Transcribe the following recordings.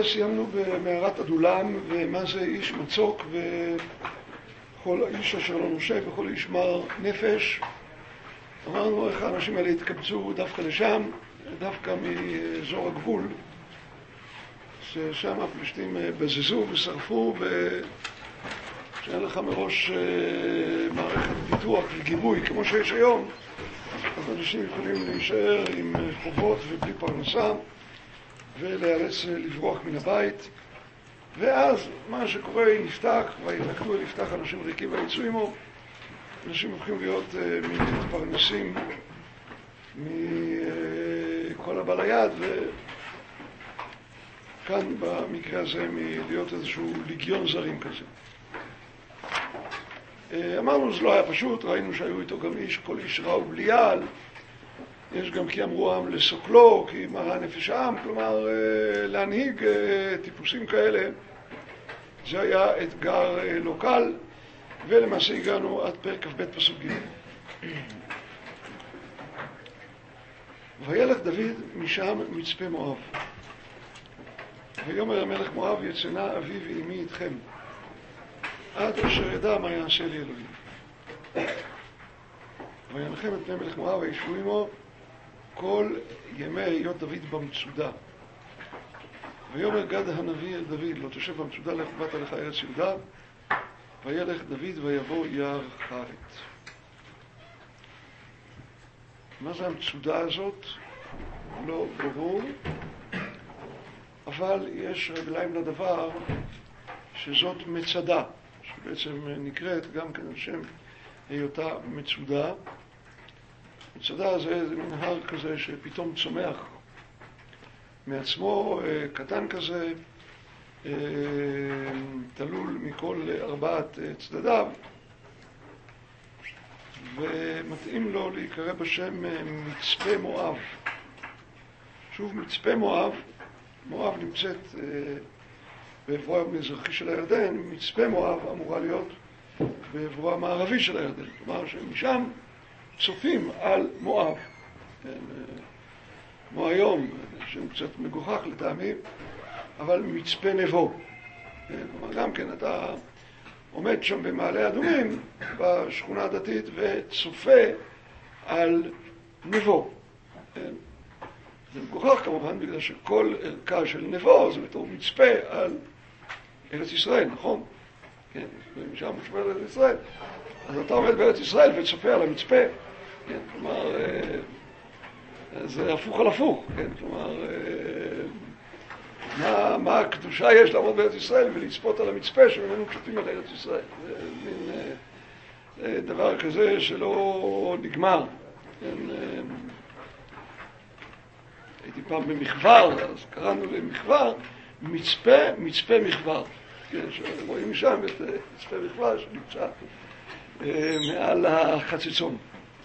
סיימנו במערת אדולם, ומה זה איש מצוק, וכל איש אשר לא נושק, וכל איש מר נפש. אמרנו איך האנשים האלה התקבצו דווקא לשם, דווקא מאזור הגבול, ששם הפלישתים בזזו ושרפו, שאין לך מראש מערכת פיתוח וגיבוי כמו שיש היום, אז אנשים יכולים להישאר עם חובות ובלי פרנסה ולהיאלץ לברוח מן הבית. ואז מה שקורה, נפתח, וילכדו אל יפתח אנשים ריקים ויצאו עמו. אנשים הופכים להיות מתפרנסים מכל הבא ליד, וכאן במקרה הזה מלהיות איזשהו ליגיון זרים כזה. אמרנו זה לא היה פשוט, ראינו שהיו איתו גם איש, כל איש רע ובליעל. יש גם כי אמרו עם לסוקלו, כי מראה נפש העם, כלומר להנהיג טיפוסים כאלה. זה היה אתגר לא קל, ולמעשה הגענו עד פרק כ"ב פסוק ג'. וילך דוד משם מצפה מואב. ויאמר המלך מואב, יצאנה אבי ואמי איתכם, עד אשר ידע מה יעשה לי אלוהים. וינחם את פני מלך מואב וישבו עמו כל ימי היות דוד במצודה. ויאמר גד הנביא אל דוד, לא תשב במצודה לחובת עליך ארץ יהודה. וילך דוד ויבוא יער חרת. מה זה המצודה הזאת? לא ברור, אבל יש רגליים לדבר שזאת מצדה, שבעצם נקראת גם כן על שם היותה מצודה. מצדה זה מין הר כזה שפתאום צומח מעצמו, קטן כזה, תלול מכל ארבעת צדדיו, ומתאים לו להיקרא בשם מצפה מואב. שוב, מצפה מואב, מואב נמצאת בעברו המזרחי של הירדן, מצפה מואב אמורה להיות בעברו המערבי של הירדן, כלומר שמשם צופים על מואב. כמו היום, שם קצת מגוחך לטעמי, אבל מצפה נבו. כלומר, גם כן אתה עומד שם במעלה אדומים, בשכונה הדתית, וצופה על נבו. זה מגוחך כמובן, בגלל שכל ערכה של נבו זה בתור מצפה על ארץ ישראל, נכון? כן, ומשם מושפע על ארץ ישראל. אז אתה עומד בארץ ישראל וצופה על המצפה. כן, כלומר, זה הפוך על הפוך. כן, כלומר, מה הקדושה יש לעמוד בארץ ישראל ולצפות על המצפה שממנו צופים על ארץ ישראל. זה מין דבר כזה שלא נגמר. כן, הייתי פעם במחבר, אז קראנו למחבר מצפה מחבר. כן, שרואים משם את מצפה מחבר שנמצא מעל החציצון.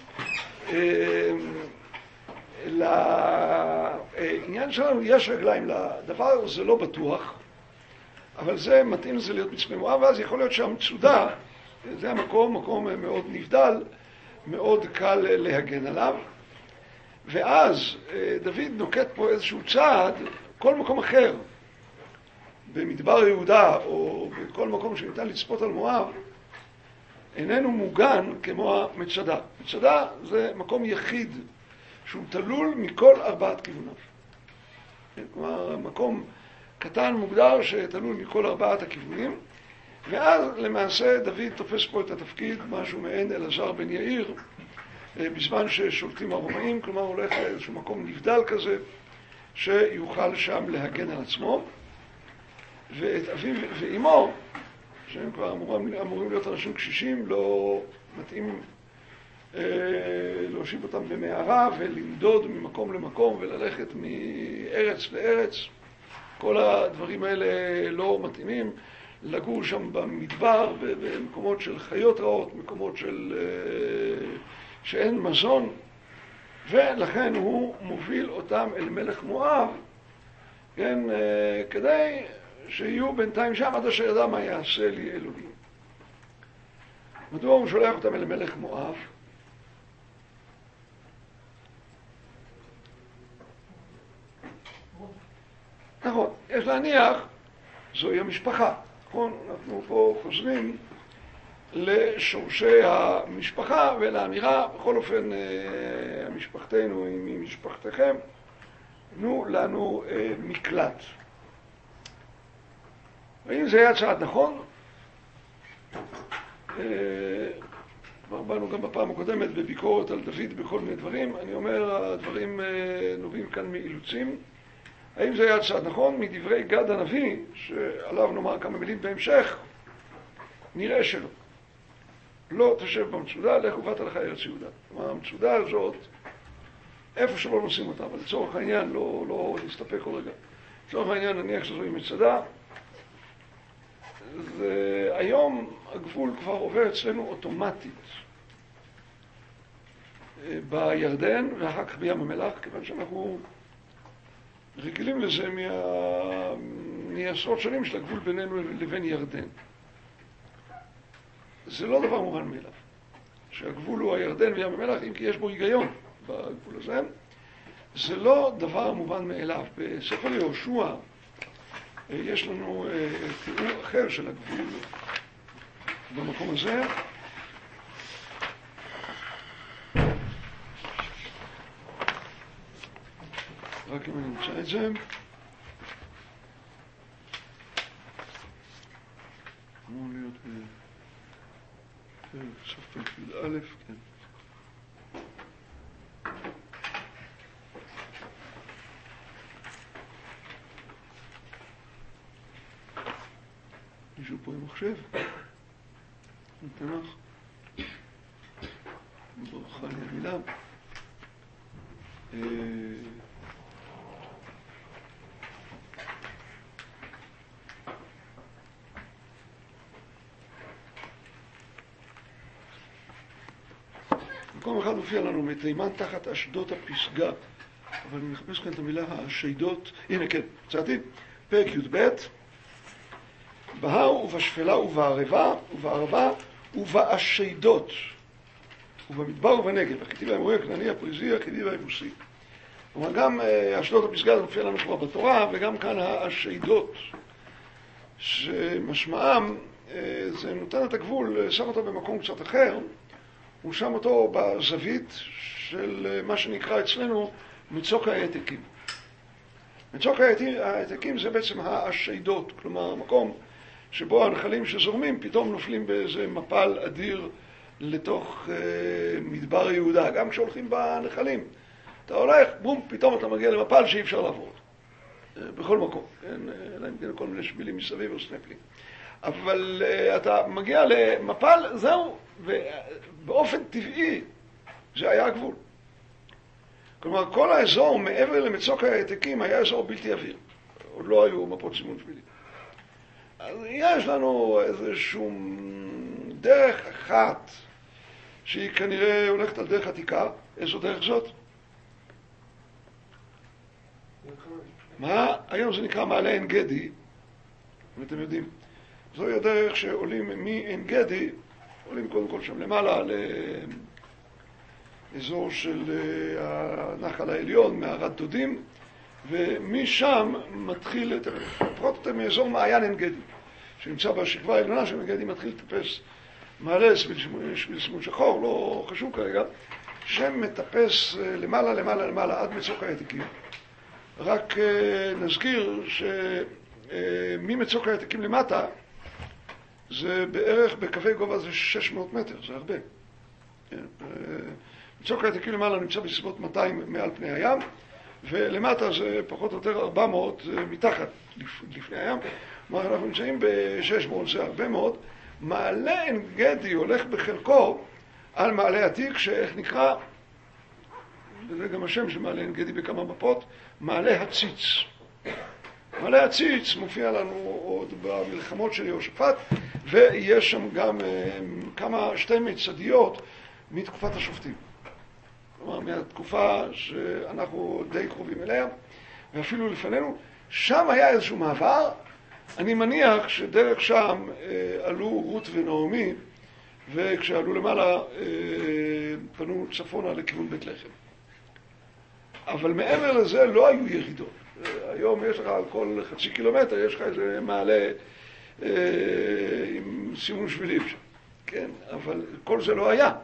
לעניין שלנו יש רגליים לדבר, זה לא בטוח, אבל זה מתאים לזה להיות מצפה מואב, ואז יכול להיות שהמצודה, זה המקום, מקום מאוד נבדל, מאוד קל להגן עליו, ואז דוד נוקט פה איזשהו צעד, כל מקום אחר, במדבר יהודה או בכל מקום שניתן לצפות על מואב, איננו מוגן כמו המצדה. מצדה זה מקום יחיד שהוא תלול מכל ארבעת כיווניו. כלומר, מקום קטן מוגדר שתלול מכל ארבעת הכיוונים, ואז למעשה דוד תופס פה את התפקיד, משהו מעין אלעזר בן יאיר, בזמן ששולטים הרומאים, כלומר הולך לאיזשהו מקום נבדל כזה, שיוכל שם להגן על עצמו, ואת אביו ואימו, שהם כבר אמורים להיות אנשים קשישים, לא מתאים להושיב אותם במערה ולמדוד ממקום למקום וללכת מארץ לארץ. כל הדברים האלה לא מתאימים. לגור שם במדבר, במקומות של חיות רעות, מקומות שאין מזון, ולכן הוא מוביל אותם אל מלך מואב, כן, כדי שיהיו בינתיים שם עד אשר ידע מה יעשה לי אלוהים. מדוע הוא שולח אותם אל מלך מואב? נכון, יש להניח, זוהי המשפחה. נכון? אנחנו פה חוזרים לשורשי המשפחה ולאמירה, בכל אופן, משפחתנו היא משפחתכם, תנו לנו מקלט. האם זה היה צעד נכון? כבר באנו גם בפעם הקודמת בביקורת על דוד בכל מיני דברים. אני אומר, הדברים נובעים כאן מאילוצים. האם זה היה צעד נכון? מדברי גד הנביא, שעליו נאמר כמה מילים בהמשך, נראה שלא. לא תשב במצודה, לך ובאת לך ארץ יהודה. כלומר, המצודה הזאת, איפה שלא נשים אותה, אבל לצורך העניין, לא נסתפק כל רגע. לצורך העניין, נניח שזוהי מצדה, והיום הגבול כבר עובר אצלנו אוטומטית בירדן ואחר כך בים המלח, כיוון שאנחנו רגילים לזה מעשרות שנים של הגבול בינינו לבין ירדן. זה לא דבר מובן מאליו, שהגבול הוא הירדן וים המלח, אם כי יש בו היגיון בגבול הזה. זה לא דבר מובן מאליו. בספר יהושע יש לנו תיאור אחר של הגבול במקום הזה. רק אם אני נמצא את זה. אמור להיות בסוף פרק י"א, כן. מישהו פה עם מחשב? נתנך? ברכה לי המילה. במקום אחד מופיע לנו מתימן תחת אשדות הפסגה, אבל אני מחפש כאן את המילה השיידות. הנה כן, מצאתי, פרק י"ב, בהר ובשפלה ובערבה ובאשדות ובמדבר ובנגב, החיתי והאמורי, הכנעני, הפריזי, החיתי והיבוסי. כלומר, גם אשדות הפסגה זה מופיע לנו כבר בתורה, וגם כאן האשדות, שמשמעם זה נותן את הגבול, שם אותו במקום קצת אחר, הוא שם אותו בזווית של מה שנקרא אצלנו מצוק העתקים. מצוק העתקים זה בעצם האשדות, כלומר המקום שבו הנחלים שזורמים פתאום נופלים באיזה מפל אדיר לתוך מדבר יהודה. גם כשהולכים בנחלים, אתה הולך, בום, פתאום אתה מגיע למפל שאי אפשר לעבור. בכל מקום, אלא אם כן כל מיני שבילים מסביב או סנפלים. אבל אתה מגיע למפל, זהו, ובאופן טבעי זה היה הגבול. כלומר, כל האזור מעבר למצוק העתקים היה אזור בלתי אוויר. עוד לא היו מפות סימון שבילים. אז יש לנו איזשהו דרך אחת שהיא כנראה הולכת על דרך עתיקה. איזו דרך זאת? מה? היום זה נקרא מעלה עין גדי, אם אתם יודעים. זוהי הדרך שעולים מעין גדי, עולים קודם כל שם למעלה לאזור של הנחל העליון, מערת דודים, ומשם מתחיל, לפחות יותר מאזור מעיין עין גדי, שנמצא בשכבה העליונה של עין גדי, מתחיל לטפס מעלה שביל סימון שחור, לא חשוב כרגע, שמטפס למעלה עד מצוק העתקים. רק נזכיר שממצוק העתקים למטה זה בערך בקווי גובה זה 600 מטר, זה הרבה. מצוק העתקים למעלה נמצא בסביבות 200 מעל פני הים, ולמטה זה פחות או יותר 400 מתחת לפני הים. כלומר, אנחנו נמצאים ב-600, זה הרבה מאוד. מעלה עין גדי הולך בחלקו על מעלה עתיק, שאיך נקרא, וזה גם השם של מעלה עין גדי בכמה מפות, מעלה הציץ. מעלה הציץ מופיע לנו עוד במלחמות של יהושפט, ויש שם גם שתי מצדיות מתקופת השופטים. כלומר, מהתקופה שאנחנו די קרובים אליה, ואפילו לפנינו, שם היה איזשהו מעבר. אני מניח שדרך שם עלו רות ונעמי, וכשעלו למעלה פנו צפונה לכיוון בית לחם. אבל מעבר לזה לא היו ירידות. היום יש לך על כל חצי קילומטר, יש לך איזה מעלה עם סימון שבילים שם, כן? אבל כל זה לא היה.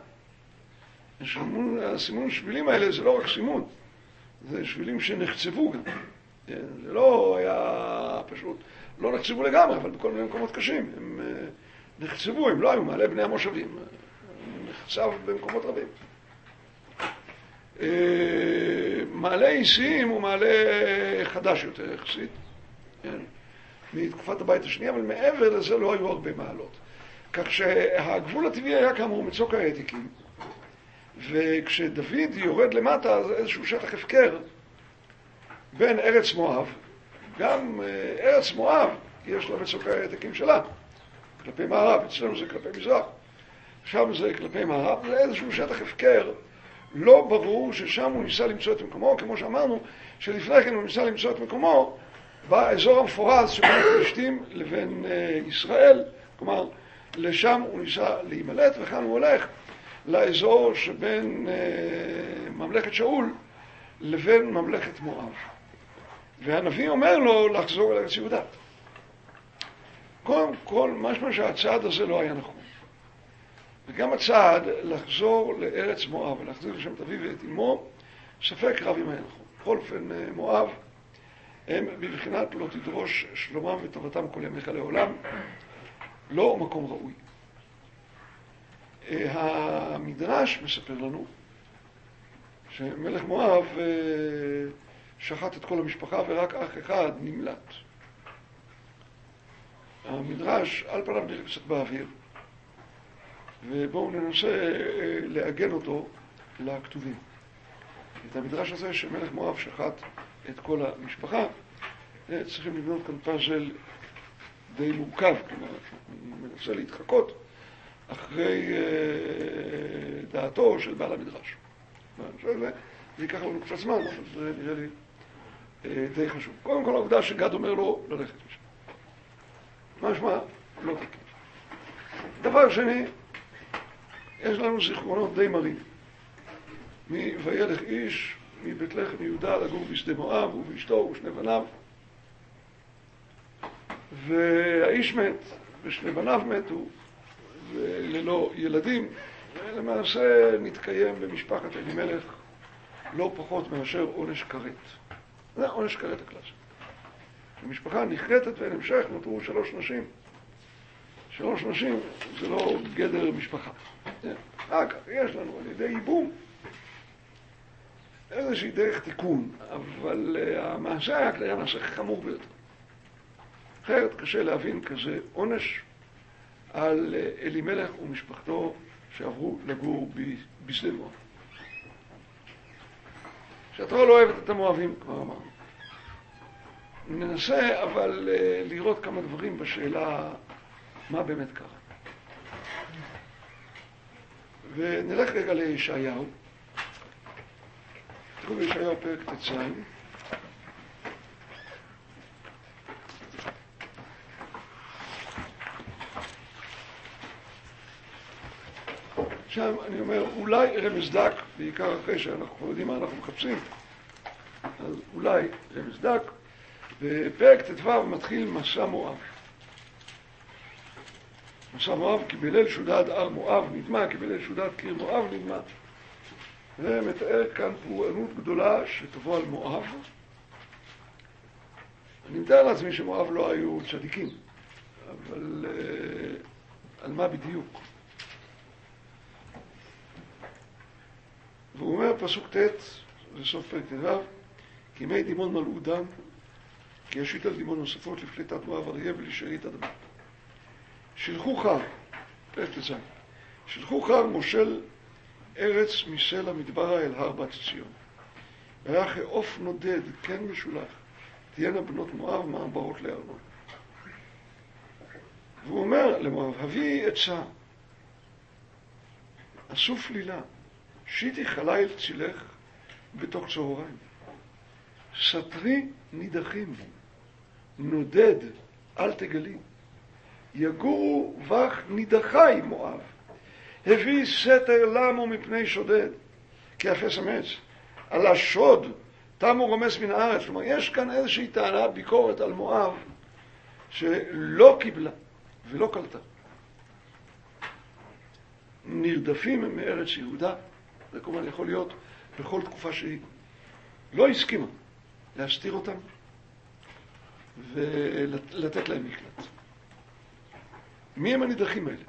הסימון שבילים האלה זה לא רק סימון, זה שבילים שנחצבו גם. זה לא היה פשוט, לא נחצבו לגמרי, אבל בכל מיני מקומות קשים. הם נחצבו, הם לא היו מעלה בני המושבים. נחצב במקומות רבים. מעלה איסיים הוא מעלה חדש יותר יחסית, מתקופת הבית השנייה, אבל מעבר לזה לא היו הרבה מעלות. כך שהגבול הטבעי היה כאמור מצוק העתיקים, וכשדוד יורד למטה זה איזשהו שטח הפקר בין ארץ מואב, גם ארץ מואב יש לה מצוק העתיקים שלה, כלפי מערב, אצלנו זה כלפי מזרח, שם זה כלפי מערב, זה איזשהו שטח הפקר, לא ברור ששם הוא ניסה למצוא את מקומו, כמו שאמרנו, שלפני כן הוא ניסה למצוא את מקומו באזור המפורז שבין הפלישתים לבין ישראל, כלומר, לשם הוא ניסה להימלט, וכאן הוא הולך לאזור שבין ממלכת שאול לבין ממלכת מואב. והנביא אומר לו לחזור אל ארץ יהודה. קודם כל, משמע שהצעד הזה לא היה נכון. וגם הצעד לחזור לארץ מואב ולהחזיר לשם את אביו ואת אמו, ספק רב אם היה נכון. בכל אופן, מואב הם בבחינת לא תדרוש שלומם וטובתם כל ימיך לעולם, לא מקום ראוי. המדרש מספר לנו שמלך מואב שחט את כל המשפחה ורק אח אחד נמלט. המדרש על פניו נראה קצת באוויר, ובואו ננסה לעגן אותו לכתובים. את המדרש הזה שמלך מואב שחט את כל המשפחה, צריכים לבנות כאן פאזל די מורכב, כלומר, אני מנסה להתחקות אחרי דעתו של בעל המדרש. זה ייקח לנו קצת זמן, אבל זה נראה לי די חשוב. קודם כל העובדה שגד אומר לו ללכת לשם. משמע לא תקין. דבר שני, יש לנו זיכרונות די מרים. וילך איש מבית לחם יהודה לגור בשדה מואב, הוא ואשתו ושני בניו. והאיש מת, ושני בניו מתו, וללא ילדים, ולמעשה נתקיים במשפחת אלימלך לא פחות מאשר עונש כרת. זה עונש כרת הקלאסי. המשפחה נחרטת ואין המשך, נותרו 3 נשים. 3 נשים זה לא גדר משפחה. רק יש לנו על ידי ייבום איזושהי דרך תיקון, אבל המעשה היה מעשה חמור ביותר. אחרת קשה להבין כזה עונש על אלימלך ומשפחתו שעברו לגור בשדה מואב. שהתורה לא אוהבת את המואבים, כבר אמרנו. ננסה אבל לראות כמה דברים בשאלה מה באמת קרה. ונלך רגע לישעיהו. תראו בישעיהו פרק ט"ז. שם אני אומר, אולי רמז דק, בעיקר אחרי שאנחנו יודעים מה אנחנו מחפשים, אז אולי רמז דק, בפרק ט"ו מתחיל מסע מואב. מסע מואב, כי בליל שודד הר מואב נדמה, כי בליל שודד קיר מואב נדמה. ומתאר כאן פורענות גדולה שתבוא על מואב. אני מתאר לעצמי שמואב לא היו צדיקים, אבל על מה בדיוק? והוא אומר פסוק ט', זה סוף פרק ט"ו, כי מי דימון מלאו דם, כי ישית על דימון נוספות לפליטת מואב אריה ולשארית אדמה. שלחו חר, פרק ט"ז, שלחו חר מושל ארץ מסלע מדברה אל הר בת ציון. והיה כעוף נודד, כן משולח, תהיינה בנות מואב מעברות לארנון. והוא אומר למואב, הביא עצה, אסוף לילה, שיטי חליל צילך בתוך צהריים. סתרי נידחים, נודד, אל תגלי. יגורו בך נידחי מואב. הביא סתר למו מפני שודד, כי אפס אמץ. על השוד תמו רומס מן הארץ. כלומר, יש כאן איזושהי טענה, ביקורת על מואב, שלא קיבלה ולא קלטה. נרדפים מארץ יהודה, זה כמובן יכול להיות בכל תקופה שהיא. לא הסכימה להסתיר אותם ולתת להם מקלט. מי הם הנידחים האלה?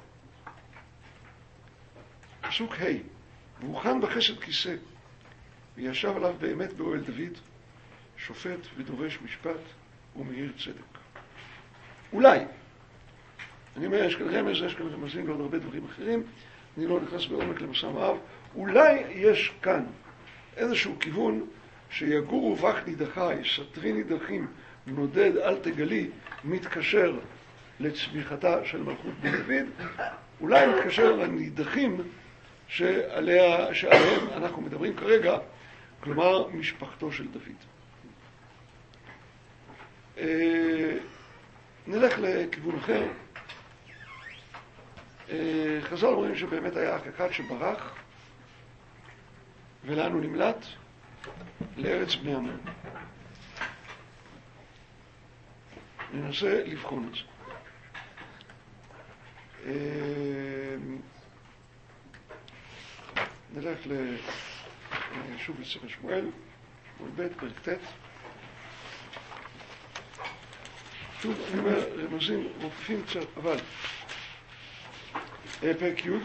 פסוק ה' והוכן בחסד כיסא וישב עליו באמת באוהל דוד, שופט ודורש משפט ומאיר צדק. אולי, אני אומר, יש כאן רמז, יש כאן רמזים לעוד הרבה דברים אחרים, אני לא נכנס בעומק למסע מואב, אולי יש כאן איזשהו כיוון שיגורו בך נידחי, סתרי נידחים, נודד אל תגלי, מתקשר לצמיחתה של מלכות בן דוד, אולי מתקשר לנידחים שעליהם אנחנו מדברים כרגע, כלומר משפחתו של דוד. נלך לכיוון אחר. חז"ל אומרים שבאמת היה אח אחד שברח, ולאן הוא נמלט? לארץ בני עמון. ננסה לבחון את זה. נלך שוב לספר שמואל, שמואל ב' פרק ט'. שוב, אני אומר, רמזים רופפים קצת, אבל פרק י'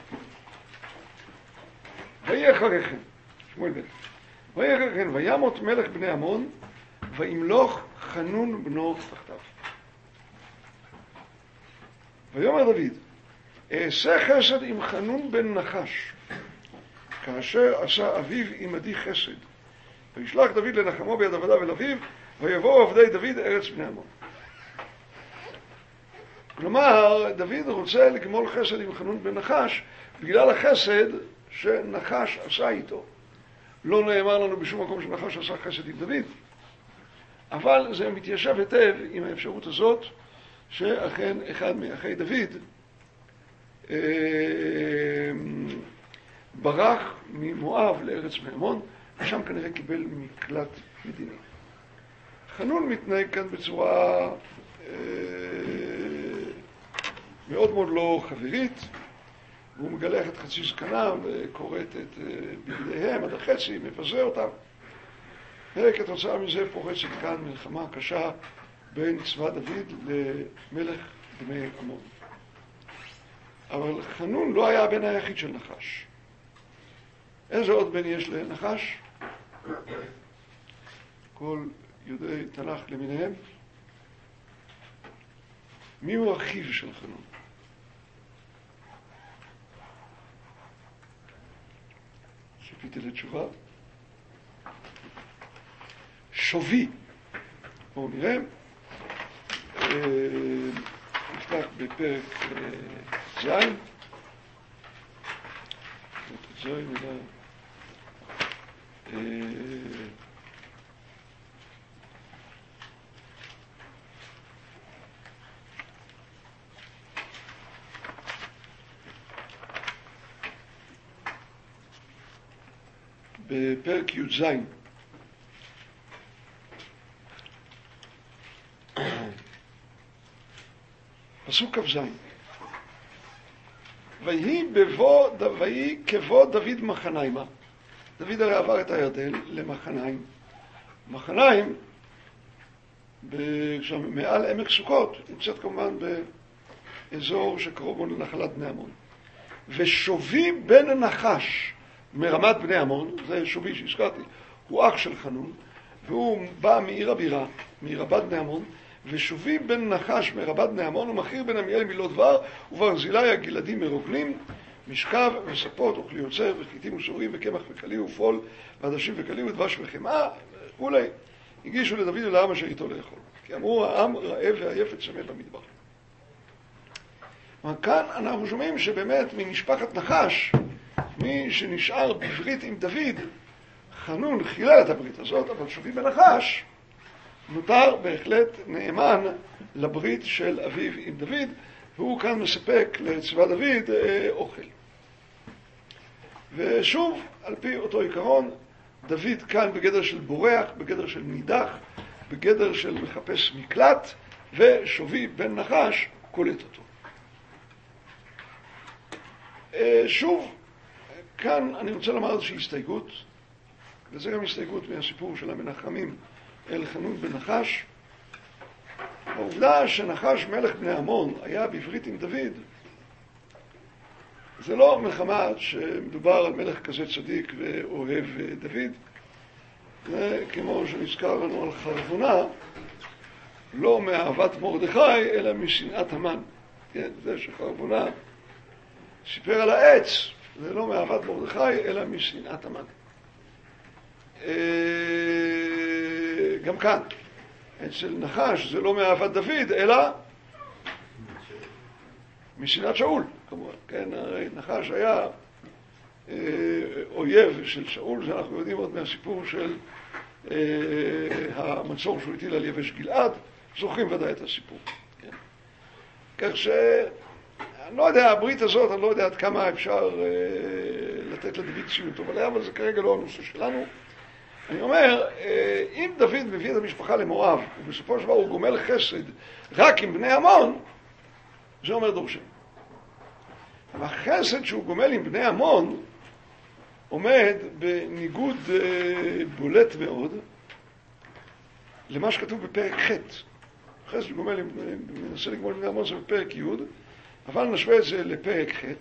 ויהי אחריכם, שמואל ב' ויהי אחריכם, וימות מלך בני עמון, וימלוך חנון בנו תחתיו. ויאמר דוד, אעשה חסד עם חנון בן נחש, כאשר עשה אביו עמדי חסד. וישלח דוד לנחמו ביד עבדיו אל אביו, ויבואו עבדי דוד ארץ בני עמון. כלומר, דוד רוצה לגמול חסד עם חנון בן נחש, בגלל החסד שנחש עשה איתו. לא נאמר לנו בשום מקום שנחש עשה חסד עם דוד, אבל זה מתיישב היטב עם האפשרות הזאת, שאכן אחד מאחי דוד ברח ממואב לארץ בני עמון, ושם כנראה קיבל מקלט מדיני. חנון מתנהג כאן בצורה מאוד מאוד לא חברית, והוא מגלח את חצי זקניו וקורט את בגדיהם עד החצי, מפזר אותם. וכתוצאה מזה פורצת כאן מלחמה קשה בין צבא דוד למלך בני עמון. אבל חנון לא היה הבן היחיד של נחש. איזה עוד בן יש לנחש? כל יודעי תנ"ך למיניהם. מי הוא אחיו של חנון? ציפיתי לתשובה. שובי. בואו נראה. נפתח בפרק זין. זין אלא... בפרק י"ז. פסוק כ"ז. ויהי כבוא דוד מחניימה. דוד הרי עבר את הירדן למחניים. מחניים, מעל עמק סוכות, נמצאת כמובן באזור שקרוב לנחלת בני עמון. ושובי בן נחש מרמת בני עמון, זה שובי שהזכרתי, הוא אח של חנון, והוא בא מעיר הבירה, מרבת בני עמון, ושובי בן נחש מרבת בני עמון, ומכיר בן עמיאל מילות דבר, וברזילי הגלעדים מרוגלים, משכב וספות וכלי יוצר וחיטים וסורים וקמח וקלי ופול ועדשים וקלי ודבש וחמאה וכולי. הגישו לדוד ולעם אשר איתו לאכול, כי אמרו העם רעב ועייף וצמא במדבר. כאן אנחנו שומעים שבאמת ממשפחת נחש, מי שנשאר בברית עם דוד, חנון חילל את הברית הזאת, אבל שובי בן נחש נותר בהחלט נאמן לברית של אביו עם דוד, והוא כאן מספק לצבא דוד אוכל. ושוב, על פי אותו עיקרון, דוד כאן בגדר של בורח, בגדר של נידח, בגדר של מחפש מקלט, ושובי בן נחש קולט אותו. שוב, כאן אני רוצה לומר איזושהי הסתייגות, וזה גם הסתייגות מהסיפור של המנחמים אל חנון בן נחש. העובדה שנחש מלך בני עמון היה בברית עם דוד, זה לא מלחמה שמדובר על מלך כזה צדיק ואוהב דוד. זה כמו שנזכר לנו על חרבונה, לא מאהבת מרדכי, אלא משנאת המן. כן, זה שחרבונה סיפר על העץ, זה לא מאהבת מרדכי, אלא משנאת המן. גם כאן, אצל נחש זה לא מאהבת דוד, אלא משנאת שאול, כמובן. כן, הרי נחש היה אויב של שאול, שאנחנו יודעים עוד מהסיפור של המצור שהוא הטיל על יבש גלעד, זוכרים ודאי את הסיפור. כן. כך אני לא יודע, הברית הזאת, אני לא יודע עד כמה אפשר לתת לדוד ציון טוב עליה, אבל זה כרגע לא הנושא שלנו. אני אומר, אם דוד מביא את המשפחה למואב, ובסופו של דבר הוא גומל חסד רק עם בני עמון, זה אומר דורשני. אבל החסד שהוא גומל עם בני עמון עומד בניגוד בולט מאוד למה שכתוב בפרק ח'. חסד שהוא גומל, מנסה לגמול בני עמון זה בפרק י', אבל נשווה את זה לפרק ח'.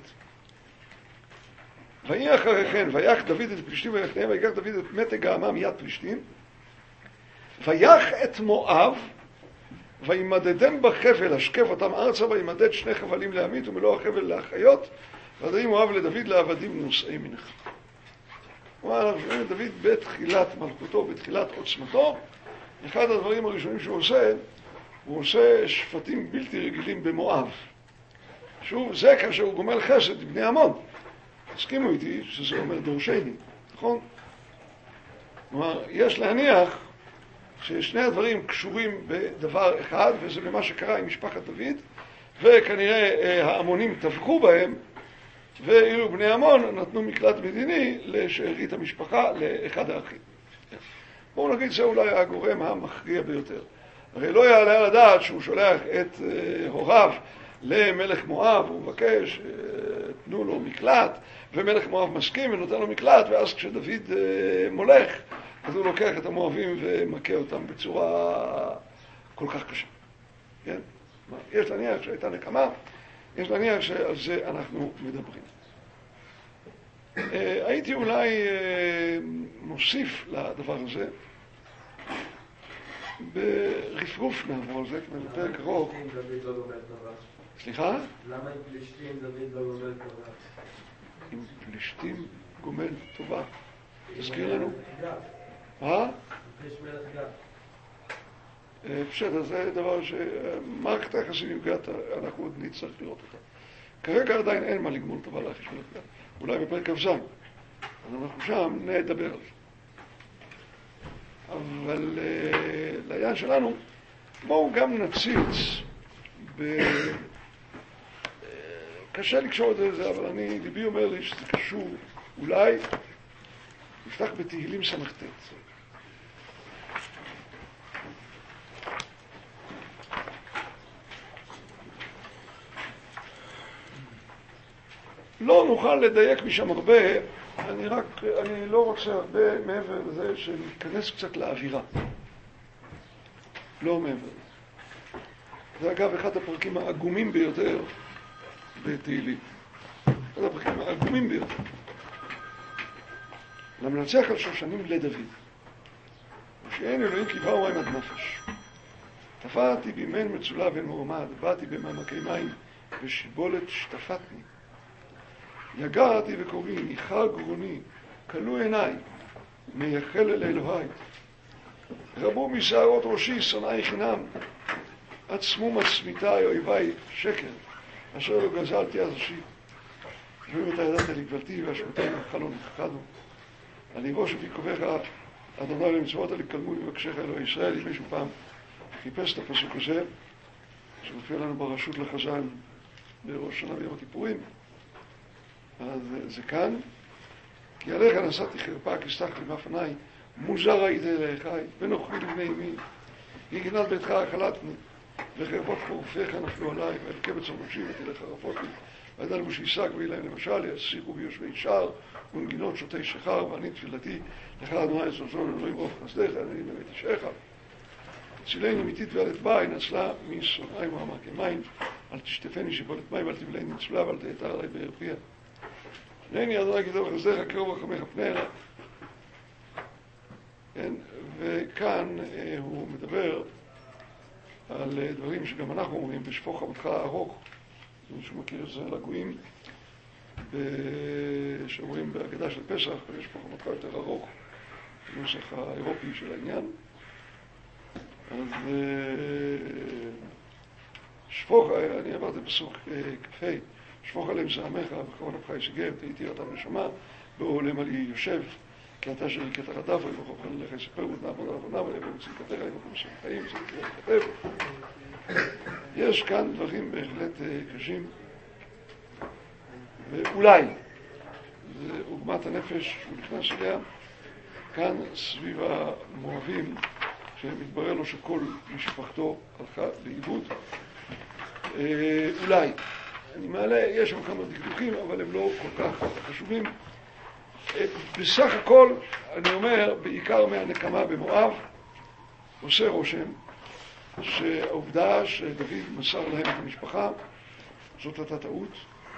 ויהי אחרי כן, ויך דוד את פלישתים ויחניהם, ויקח דוד את מתג העמה מיד פלישתים, ויך את מואב, וימדדם בחבל, השקף אותם ארצה, וימדד שני חבלים לעמית ומלוא החבל לאחיות, ודאי מואב לדוד לעבדים נושאי מנחה. כלומר, אנחנו שומעים את דוד בתחילת מלכותו, בתחילת עוצמתו, אחד הדברים הראשונים שהוא עושה, הוא עושה שפטים בלתי רגילים במואב. שוב, זה כאשר הוא גומל חסד בני עמון. הסכימו איתי שזה אומר דורשני, נכון? כלומר, יש להניח ששני הדברים קשורים בדבר אחד, וזה במה שקרה עם משפחת דוד, וכנראה ההמונים טבחו בהם, ואילו בני עמון נתנו מקלט מדיני לשארית המשפחה לאחד האחים. בואו נגיד, זה אולי הגורם המכריע ביותר. הרי לא יעלה על הדעת שהוא שולח את הוריו למלך מואב, הוא מבקש, תנו לו מקלט, ומלך מואב מסכים ונותן לו מקלט, ואז כשדוד מולך, אז הוא לוקח את המואבים ומכה אותם בצורה כל כך קשה. כן? יש להניח שהייתה נקמה, יש להניח שעל זה אנחנו מדברים. הייתי אולי מוסיף לדבר הזה, ברפרוף נעבור על זה, כמו בפרק ארוך. סליחה? למה עם פלישתים דוד לא גומל טובה? עם פלישתים גומל טובה. תזכיר לנו. מה? יש מלך גת. בסדר, זה דבר שמערכת היחסים עם גת, אנחנו עוד נצטרך לראות אותה. כרגע עדיין אין מה לגמול טובה לאחי של גת. אולי בפרק כ"ז. אז אנחנו שם נדבר על זה. אבל לעניין שלנו, בואו גם נציץ קשה לקשור את זה, אבל ליבי אומר לי שזה קשור, אולי נפתח בתהילים ס"ט. לא נוכל לדייק משם הרבה, אני לא רוצה הרבה מעבר לזה שניכנס קצת לאווירה. לא מעבר. זה אגב אחד הפרקים העגומים ביותר בתהילים. אחד הפרקים העגומים ביותר. למנצח על שושנים לדוד. ושאין אלוהים כי באו מים עד נפש. תפעתי בימן מצולה ומורמד, באתי במעמקי מים, ושיבולת שטפתני. יגעתי וקוראי, ניחר גרוני, כלו עיניי, מייחל אל אלוהי. רבו משערות ראשי, שונאי חינם, עצמו מצמיתי אויבי שקר, אשר לא גזלתי אז ראשי. ואם אתה ידעת לגבלתי והשמתי בחלון חכדו. אני ראש אותי קובעך, אדוני למצוות על יקלמו לבקשך אלוהי ישראל. אם מישהו פעם חיפש את הפסוק הזה, שמופיע לנו ברשות לחזן בראש שנה ויום הכיפורים, אז זה כאן, כי עליך נשאתי חרפה, כי סתך לי מאפניי, מוזר היית אליכי, ונוכחי לבני ימי. יגינת ביתך אכלתני, וחרפות חורפיך נפלו עליי, ואל קבץ נפשי ותלך חרפות לי. וידע לבושי שק ואילהם למשל, יסיחו ביושבי שער, ונגינות שותי שחר, ואני תפילתי, לך אדוני את זוזון, אלוהים רוב חסדיך, אני באמת אישך. הצילני מיתית ועל אתבעי, נצלה משונאי מעמקי מים, אל תשטפני שיבולת מים, ואל תבלני נצלה, ואל תאתר עלי באר פיה. הנני אדוני כי טוב חסדיך, קרוב רחמך פנה אליי. כן, וכאן הוא מדבר על דברים שגם אנחנו אומרים, בשפוך חמתך הארוך, מישהו מכיר את זה לגויים, שאומרים בהגדה של פסח, יש פה חמתך יותר ארוך, בנוסח האירופי של העניין. אז שפוך, אני עברתי פסוק כ"ה, שפוך עליהם זעמך וחרון אפך יסגר, תהייתי אותם נשמה, בעולם על יושב, כי אתה שריקת הרדף, ובחוכן לך יספר ותנעבוד על עבונה, ולבוא צדקתך, ובחוכן מסוים חיים, צדקתך לכתב. יש כאן דברים בהחלט קשים, ואולי, זה עוגמת הנפש שהוא נכנס אליה, כאן סביב המואבים, שמתברר לו שכל משפחתו הלכה לאיבוד. אולי, אני מעלה, יש שם כמה דקדוקים, אבל הם לא כל כך חשובים. בסך הכל, אני אומר, בעיקר מהנקמה במואב, עושה רושם שהעובדה שדוד מסר להם את המשפחה, זאת הייתה טעות,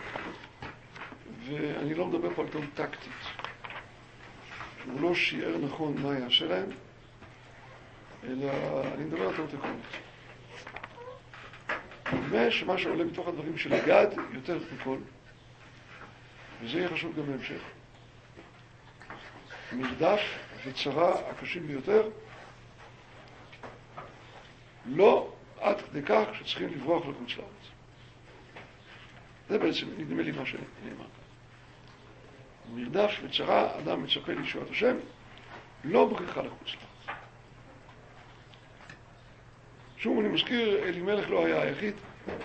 ואני לא מדבר פה על טעות טקטית. הוא לא שיער נכון מה יעשה להם, אלא אני מדבר על טעות עקרונית. נדמה שמה שעולה מתוך הדברים של גד יותר מכל, וזה יהיה חשוב גם בהמשך. מרדף וצרה הקשים ביותר, לא עד כדי כך שצריכים לברוח לחוץ לארץ. זה בעצם נדמה לי מה שנאמר. מרדף וצרה, אדם מצפה לישועת השם, לא בריחה לחוץ לארץ. שוב אני מזכיר, אלימלך לא היה היחיד.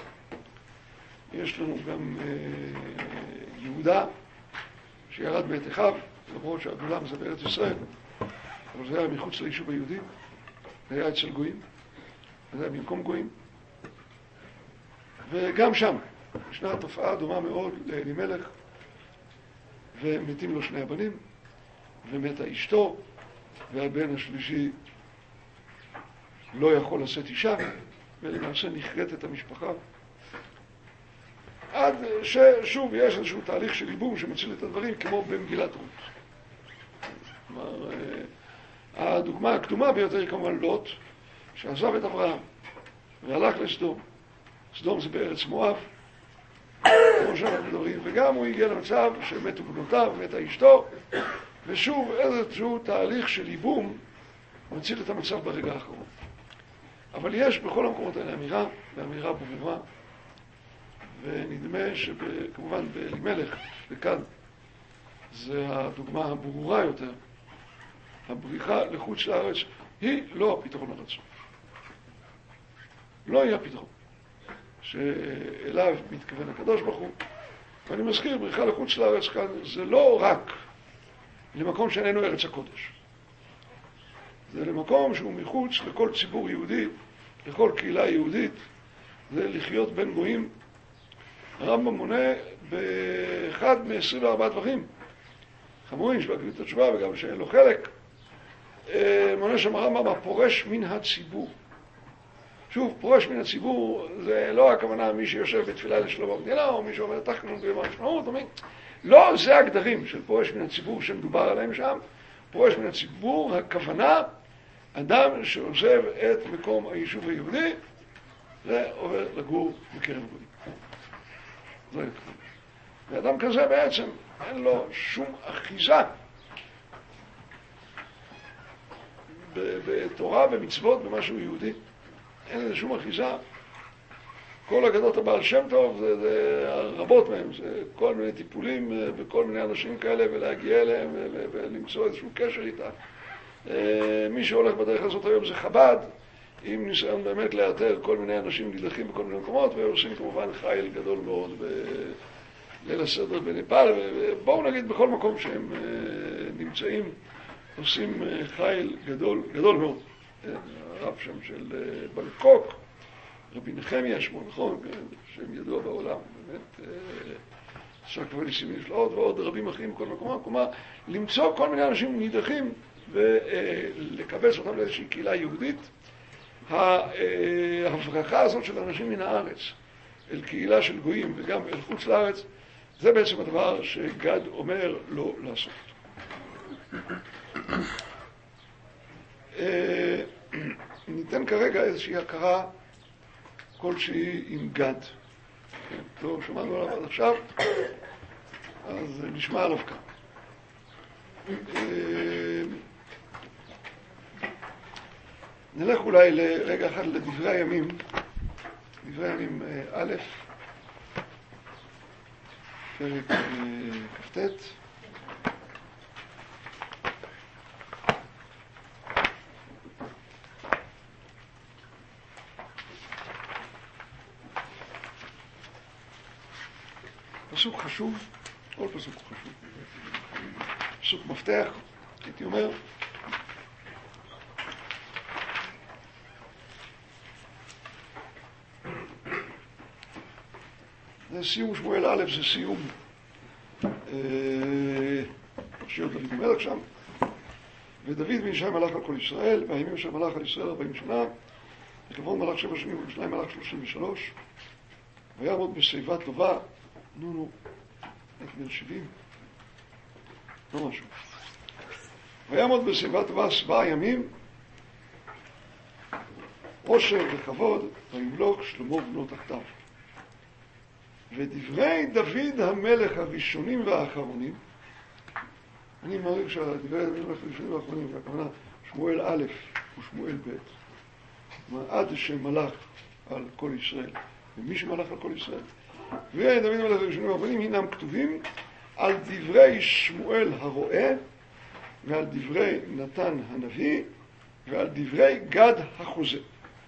יש לנו גם יהודה שירד בעת אחיו, למרות שהגולם זה בארץ ישראל, אבל זה היה מחוץ ליישוב היהודי, זה היה אצל גויים, זה היה במקום גויים. וגם שם ישנה תופעה דומה מאוד לאלימלך, ומתים לו שני הבנים, ומתה אשתו, והבן השלישי לא יכול לשאת אישה, ולמעשה נחרטת המשפחה. עד ששוב יש איזשהו תהליך של ליבום שמציל את הדברים, כמו במגילת רות. כלומר, הדוגמה הקדומה ביותר היא כמובן לוט, שעזב את אברהם והלך לסדום. סדום זה בארץ מואב, כמו שאנחנו מדברים, וגם הוא הגיע למצב שמתו בנותיו, מתה אשתו, ושוב איזשהו תהליך של ליבום מציל את המצב ברגע האחרון. אבל יש בכל המקומות האלה אמירה, ואמירה ברורה, ונדמה שכמובן באלימלך, וכאן זה הדוגמה הברורה יותר, הבריחה לחוץ לארץ היא לא הפתרון הרצוי. לא היא הפתרון שאליו מתכוון הקדוש ברוך הוא. ואני מזכיר, בריחה לחוץ לארץ כאן זה לא רק למקום שאיננו ארץ הקודש. זה למקום שהוא מחוץ לכל ציבור יהודי, לכל קהילה יהודית, זה לחיות בין גויים. הרמב"ם מונה באחד מ-24 דברים חמורים שבהקבילות התשובה וגם שאין לו חלק, מונה שם הרמב"ם הפורש מן הציבור. שוב, פורש מן הציבור זה לא הכוונה מי שיושב בתפילה לשלום המדינה או מי שאומר תחכנו ביום המשמעות, לא, זה הגדרים של פורש מן הציבור שמדובר עליהם שם. פורש מן הציבור, הכוונה אדם שעוזב את מקום היישוב היהודי ועובר לגור בקרב גויים. זה הכוונה. ואדם כזה בעצם אין לו שום אחיזה בתורה, במצוות, במשהו יהודי. אין לזה שום אחיזה. כל אגדות הבעל שם טוב, זה רבות מהם, זה כל מיני טיפולים וכל מיני אנשים כאלה, ולהגיע אליהם ולמצוא איזשהו קשר איתם. מי שהולך בדרך הזאת היום זה חב"ד, עם ניסיון באמת לאתר כל מיני אנשים נדלכים בכל מיני מקומות, ועושים כמובן חיל גדול מאוד בליל הסדר בנפאל, ובואו נגיד בכל מקום שהם נמצאים, עושים חיל גדול מאוד. הרב שם של בנקוק, רבי נחמיה שמו, נכון, שם ידוע בעולם, באמת, עסק בניסים נפלאות, ועוד רבים אחרים בכל מקום, כלומר, למצוא כל מיני אנשים נידחים ולקבץ אותם לאיזושהי קהילה יהודית. ההברחה הזאת של אנשים מן הארץ אל קהילה של גויים וגם אל חוץ לארץ, זה בעצם הדבר שגד אומר לא לעשות. ניתן כרגע איזושהי הכרה כלשהי עם גד. לא שמענו עליו עד עכשיו, אז נשמע עליו כאן. נלך אולי לרגע אחד לדברי הימים, דברי הימים א', פרק כ"ט. פסוק חשוב, כל פסוק חשוב. פסוק מפתח, הייתי אומר. זה סיום שמואל א', זה סיום פרשיות דוד המלך שם. ודוד בן ישי מלך על כל ישראל, והימים של מלך על ישראל 40 שנה, וחברון מלך 7 שנים ובירושלים מלך 33, ויעמוד בשיבה טובה, את בן 70, לא משהו. ויעמוד בשיבה טובה 7 ימים, עושר וכבוד, וימלוך שלמה בנו תחתיו. ודברי דוד המלך הראשונים והאחרונים, אני מעריך שהדברי המלך הראשונים והאחרונים, והכוונה שמואל א' ושמואל ב', עד שמלך על כל ישראל, ומי שמלך על כל ישראל, דברי דוד המלך הראשונים והאחרונים הינם כתובים על דברי שמואל הרועה, ועל דברי נתן הנביא, ועל דברי גד החוזה.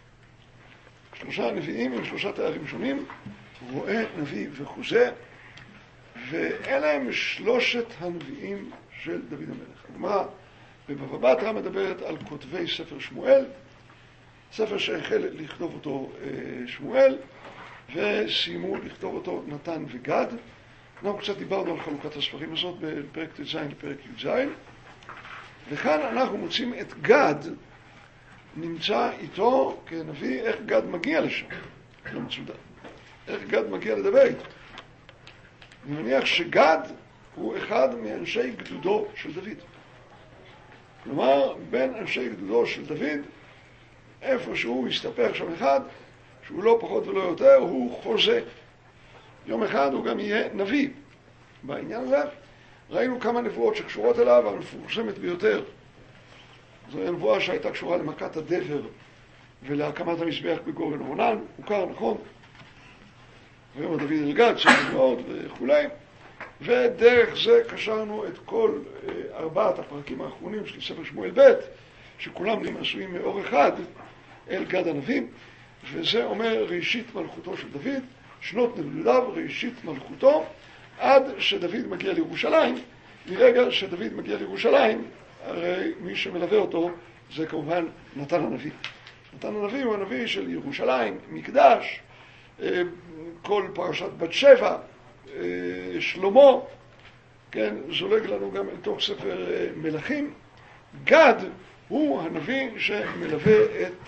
3 נביאים עם 3 תארים שונים, רועה, נביא וחוזה, ואלה הם 3 הנביאים של דוד המלך. הגמרא בבבא בתרא מדברת על כותבי ספר שמואל, ספר שהחל לכתוב אותו שמואל, וסיימו לכתוב אותו נתן וגד. אנחנו קצת דיברנו על חלוקת הספרים הזאת בפרק ט"ז לפרק י"ז, וכאן אנחנו מוצאים את גד, נמצא איתו כנביא. איך גד מגיע לשם? לא מצודד. איך גד מגיע לדבר איתו? אני מניח שגד הוא אחד מאנשי גדודו של דוד. כלומר, בין אנשי גדודו של דוד, איפה שהוא הסתפר שם אחד, שהוא לא פחות ולא יותר, הוא חוזה. יום אחד הוא גם יהיה נביא. בעניין הזה ראינו כמה נבואות שקשורות אליו, המפורסמת ביותר. זו הנבואה שהייתה קשורה למכת הדבר ולהקמת המזבח בגורן אורנן, מוכר, נכון? ויום דוד אל גד, ספר מאוד וכולי. ודרך זה קשרנו את כל 4 הפרקים האחרונים של ספר שמואל ב', שכולם נעשויים מאור אחד אל גד הנביא, וזה אומר ראשית מלכותו של דוד, שנות נדודיו, ראשית מלכותו, עד שדוד מגיע לירושלים. מרגע שדוד מגיע לירושלים, הרי מי שמלווה אותו זה כמובן נתן הנביא. נתן הנביא הוא הנביא של ירושלים, מקדש, כל פרשת בת שבע, שלמה, כן, זולג לנו גם אל תוך ספר מלכים. גד הוא הנביא שמלווה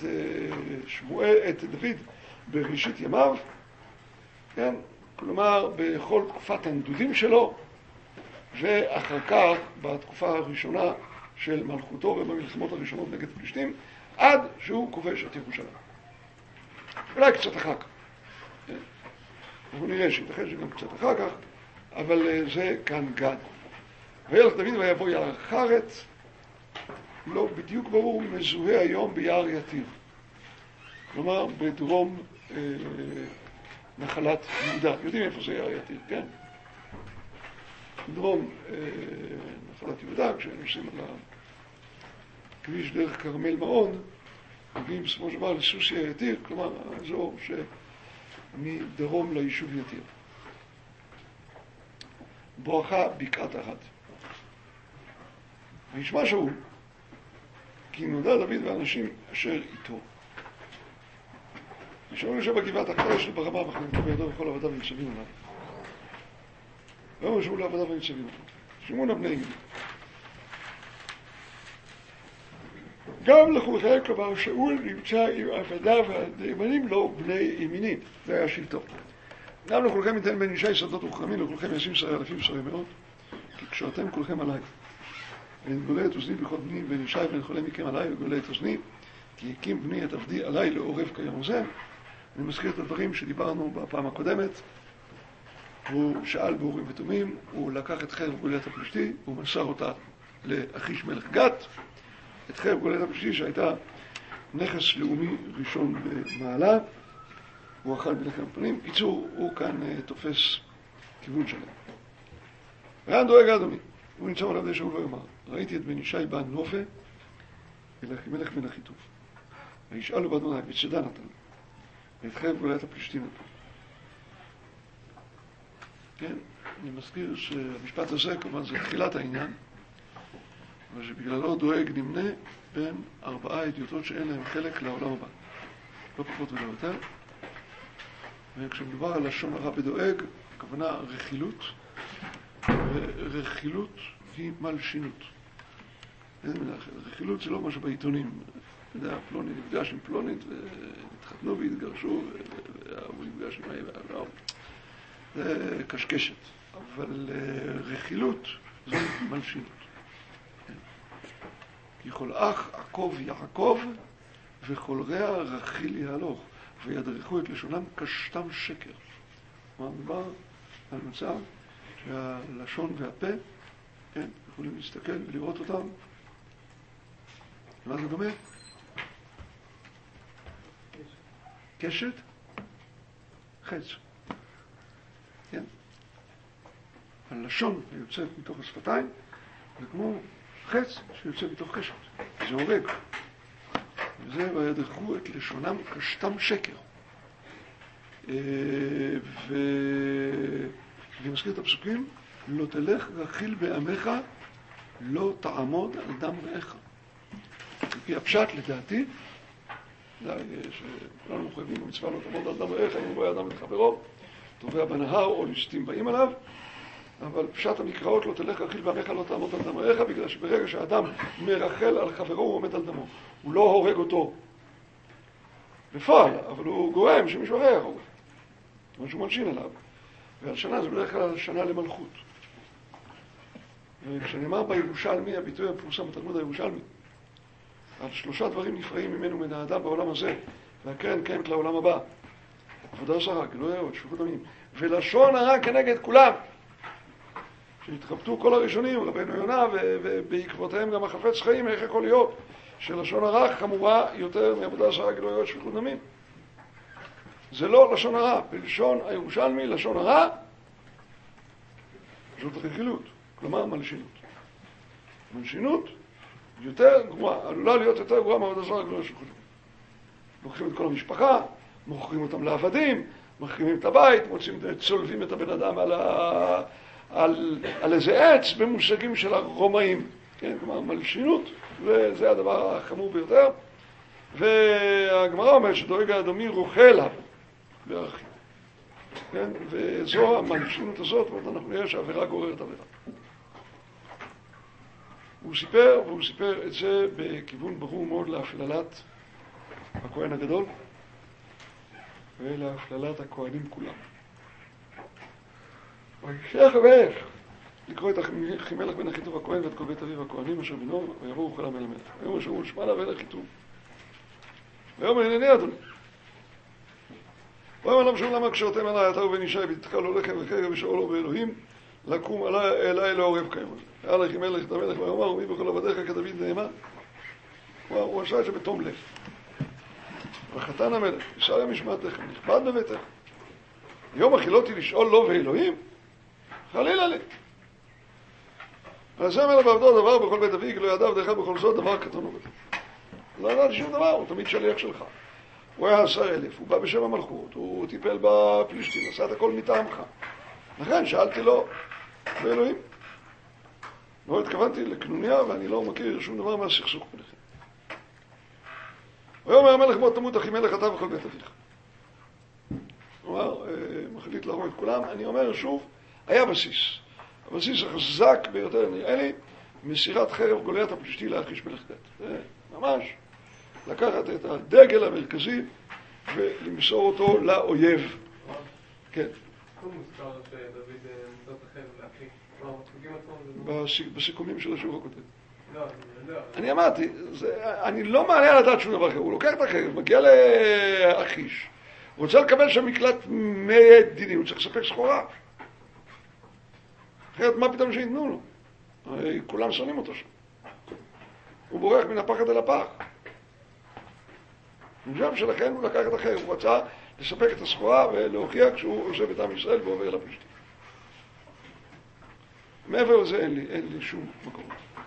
את דוד בראשית ימיו, כן, כלומר בכל תקופת הנדודים שלו, ואחר כך בתקופה הראשונה של מלכותו ובמלחמות הראשונות נגד פלישתים, עד שהוא כובש את ירושלים. אולי קצת אחר כך. אנחנו נראה שיתכן שגם קצת אחר כך, אבל זה כאן גד. וילך דוד ויבוא יער חרת, לא בדיוק ברור, מזוהה היום ביער יתיר. כלומר, בדרום נחלת יהודה. יודעים איפה זה יער יתיר, כן? בדרום נחלת יהודה, כשנוסעים על הכביש דרך כרמל מעון, מגיעים בסופו של דבר לסוסיה יתיר, כלומר, האזור שמדרום ליישוב יתיר. בואכה בקעת ארד. וישמע שאול, כי נודע דוד ואנשים אשר איתו. ושאול יושב בגבעת הקודש ברמה מחנתו בידו וכל עבדיו וניצבים עליו. ויאמר שאול לעבדיו וניצבים עליו. שמעונה בני ימינים. גם לכולכם, כלומר שאול נמצא עם עבדיו והנאמנים לו בני ימינים. זה היה שלטון. גם לכולכם ייתן בן ישי שדות וכרמים, לכולכם ישים שרי אלפים שרי מאות, כי קשרתם כולכם עליי. ונגולה את אוזני בכל בני בן ישי ונכולה מכם עליי וגולה את אוזני, כי הקים בני את עבדי עליי לעורב כיום זה. אני מזכיר את הדברים שדיברנו בפעם הקודמת. הוא שאל באורים ותומים, הוא לקח את חרב גוליית הפלישתי, הוא מסר אותה לאחיש מלך גת, את חרב גוליית הפלישתי שהייתה נכס לאומי ראשון במעלה, הוא אכל בלחם הפנים. קיצור, הוא כאן תופס כיוון שלהם. רן דואג אדוני, הוא נמצא עליו די שאול ואמר, ראיתי את בן ישי בן נופה, אל אחימלך בן אחיטוב. וישאלו באדוני, בצדה נתן, ואת חרב גוליית הפלישתי נתן. כן, אני מזכיר שהמשפט הזה, כמובן, זה תחילת העניין, אבל שבגללו דואג נמנה בין 4 אדיוטות שאין להם חלק לעולם הבא. לא פחות ולא יותר. וכשמדובר על לשון הרע בדואג, הכוונה רכילות, ורכילות היא מלשינות. אין מילה אחרת. רכילות זה לא משהו בעיתונים. אתה יודע, פלוני נפגש עם פלונית, והתחתנו והתגרשו, והוא נפגש עם האיבה. זה קשקשת. אבל רכילות זו מלשינות. כי כל אח עקוב יעקב, וכל רע רכיל יהלוך. וידרכו את לשונם כשתם שקר. מה מדבר? על מצב שהלשון והפה, כן, יכולים להסתכל ולראות אותם. מה זה דומה? קשת? חץ. כן? הלשון היוצאת מתוך השפתיים, זה כמו חץ שיוצא מתוך קשת. זה הורג. וזה, וידרכו את לשונם כשתם שקר. ומזכיר את הפסוקים, לא תלך רכיל בעמך, לא תעמוד על דם רעך. כי הפשט לדעתי, שכולנו מחויבים במצווה לא תעמוד על דם רעך, אם הוא רואה אדם את חברו, תובע בנהר או ליסטים באים עליו, אבל פשט המקראות לא תלך רכיל בעמך, לא תעמוד על דם רעך, בגלל שברגע שהאדם מרחל על חברו הוא עומד על דמו. הוא לא הורג אותו בפועל, אבל הוא גורם שמישהו אחר יהרוג. משהו מלשין עליו. והלשנה זה בדרך כלל שנה למלכות. וכשנאמר בירושלמי, הביטוי המפורסם בתלמוד הירושלמי, על 3 דברים נפרעים ממנו מן האדם בעולם הזה, והקרן קיימת לעולם הבא. עבודה זרה, גילוי עריות, שפיכות דמים, ולשון הרע כנגד כולם. שהתחבטו כל הראשונים, רבנו יונה, ובעקבותיהם גם החפץ חיים, איך יכול להיות שלשון הרע חמורה יותר מעבודה זרה, גילוי עריות, שפיכות דמים. זה לא לשון הרע. בלשון הירושלמי, לשון הרע זאת רכילות, כלומר מלשינות. מלשינות יותר גרועה, עלולה להיות יותר גרועה מעבודה זרה, גילוי עריות, שפיכות דמים. לוקחים את כל המשפחה, מוכרים אותם לעבדים, מחרימים את הבית, צולבים את הבן אדם על איזה עץ במושגים של הרומאים, כן? כלומר מלשינות, וזה הדבר החמור ביותר. והגמרא אומרת שדואג האדומי רוחה אליו בערכים, כן? וזו המלשינות הזאת, ואנחנו נראה שהעבירה גוררת עבירה. הוא סיפר את זה בכיוון ברור מאוד להפללת הכהן הגדול ולהפללת הכהנים כולם. וישלח המלך לקרוא את אחימלך בן אחיטוב הכהן ואת כל בית אביו הכהנים אשר בנו, ויבואו כולם אל המלך. ויאמר שאול שמע לה ואל אחיטוב. ויאמר הנני אדוני. ויאמר להם שאול למה קשרתם עלי אתה ובן ישי ותתקע לו לחם וחרב ושאול לו באלוהים לקום אליי לעורב כיום הזה. והיה לאחימלך את המלך ויאמר ומי בכל עבדיך כדוד נאמן. הוא עשה את זה בתום לב. וחתן המלך, ישר משמעתך, נכבד בביתך. יום אכילותי לשאול לו ואלוהים, חלילה לי. ועשה המלך בעבדו דבר בכל בית אבי, כי לא ידע בדרך בכל זאת דבר קטן ובטח. לא ידע שום דבר, הוא תמיד שליח שלך. הוא היה 10,000, הוא בא בשם המלכות, הוא טיפל בפלישתים, עשה את הכל מטעמך. לכן שאלתי לו באלוהים. לא התכוונתי לקנוניה, ואני לא מכיר שום דבר מהסכסוך ביניכם. ויאמר המלך בוא תמות אחי מלך אתה וכל בית אביך. כלומר, מחליט להרוג את כולם. אני אומר שוב, היה בסיס. הבסיס החזק ביותר נראה לי, מסירת חרב גוליית הפלישתי לאכיש מלך גת. זה ממש לקחת את הדגל המרכזי ולמסור אותו לאויב. כן. הוא מוזכר שדוד נמצא את החרב לאכיש. בסיכומים של השוב הקודם. לא, אני יודע. אני אמרתי, אני לא מעלה על הדעת שום דבר אחר. הוא לוקח את החרב, מגיע לאכיש. הוא רוצה לקבל שם מקלט מדיני, הוא צריך לספק סחורה. אחרת מה פתאום שיתנו לו? הרי כולם שונאים אותו שם. הוא בורח מן הפחד אל הפח. ומשם שלכן הוא לקח את החרב, הוא רצה לספק את הסחורה ולהוכיח כשהוא עוזב את עם ישראל ועובר לפלישתים. מעבר לזה אין לי שום מקום.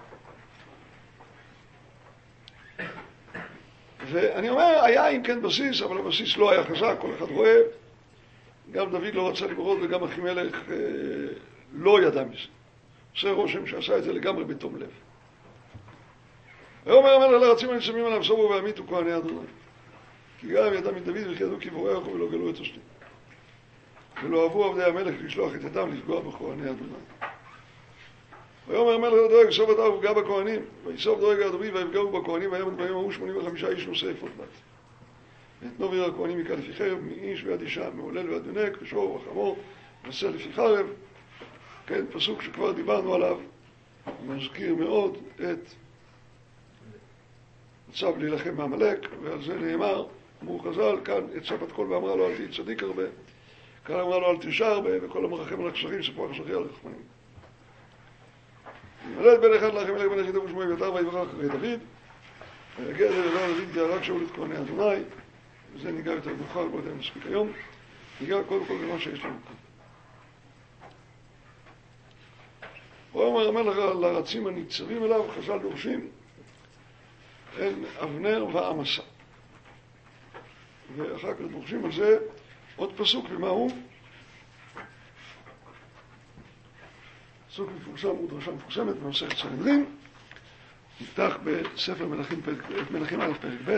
ואני אומר, היה אם כן בסיס, אבל הבסיס לא היה חזק, כל אחד רואה. גם דוד לא רצה למרוד וגם אחימלך לא ידע מזה. עושה רושם שעשה את זה לגמרי בתום לב. ויאמר המלך לרצים הניצבים עליו סובו ועמיתו כהני אדוני. כי גם ידע מדוד וכי ידעו כי בורח ולא גלו את השני. ולא אהבו עבדי המלך לשלוח את ידם לפגוע בכהני אדוני. ויאמר המלך לדואג סוף אתה ופגע בכהנים, ויסוף דואג אדוני ויפגעו בכהנים, ויאמר ביום ההוא 85 איש נושא אפוד בת. ונתנו ביר הכהנים מכאן לפי חרב, מאיש ועד אישה, מעולל ועד יונק, ושור וחמור, נושא לפי חרב. כן, פסוק שכבר דיברנו עליו, מזכיר מאוד את מצב להילחם בעמלק, ועל זה נאמר, אמרו חז"ל, כאן יצא בת קול ואמרה לו אל תהי צדיק הרבה, כאן אמרה לו אל תרשע הרבה, וכל המרחם על הקשרים ספרו החשכי על הרחמנים. ימלט בן אחד לאחי מלך בן יחידה ושמו אביתר ויברח אחרי דוד, ויגיע זה לדבר דוד כי הרג שאול את כהני אדוני, וזה ניגע יותר מאוחר, לא יודע אם נספיק היום, ניגע קודם כל במה שיש לנו כאן. הוא אומר המלך לרצים הניצבים אליו, חז"ל דורשים, אל אבנר ועמסה. ואחר כך דורשים על זה עוד פסוק, ומה הוא? פסוק מפורסם, הוא דרשה מפורסמת במסכת סנהדרין, נפתח בספר מלכים א' פרק ב'.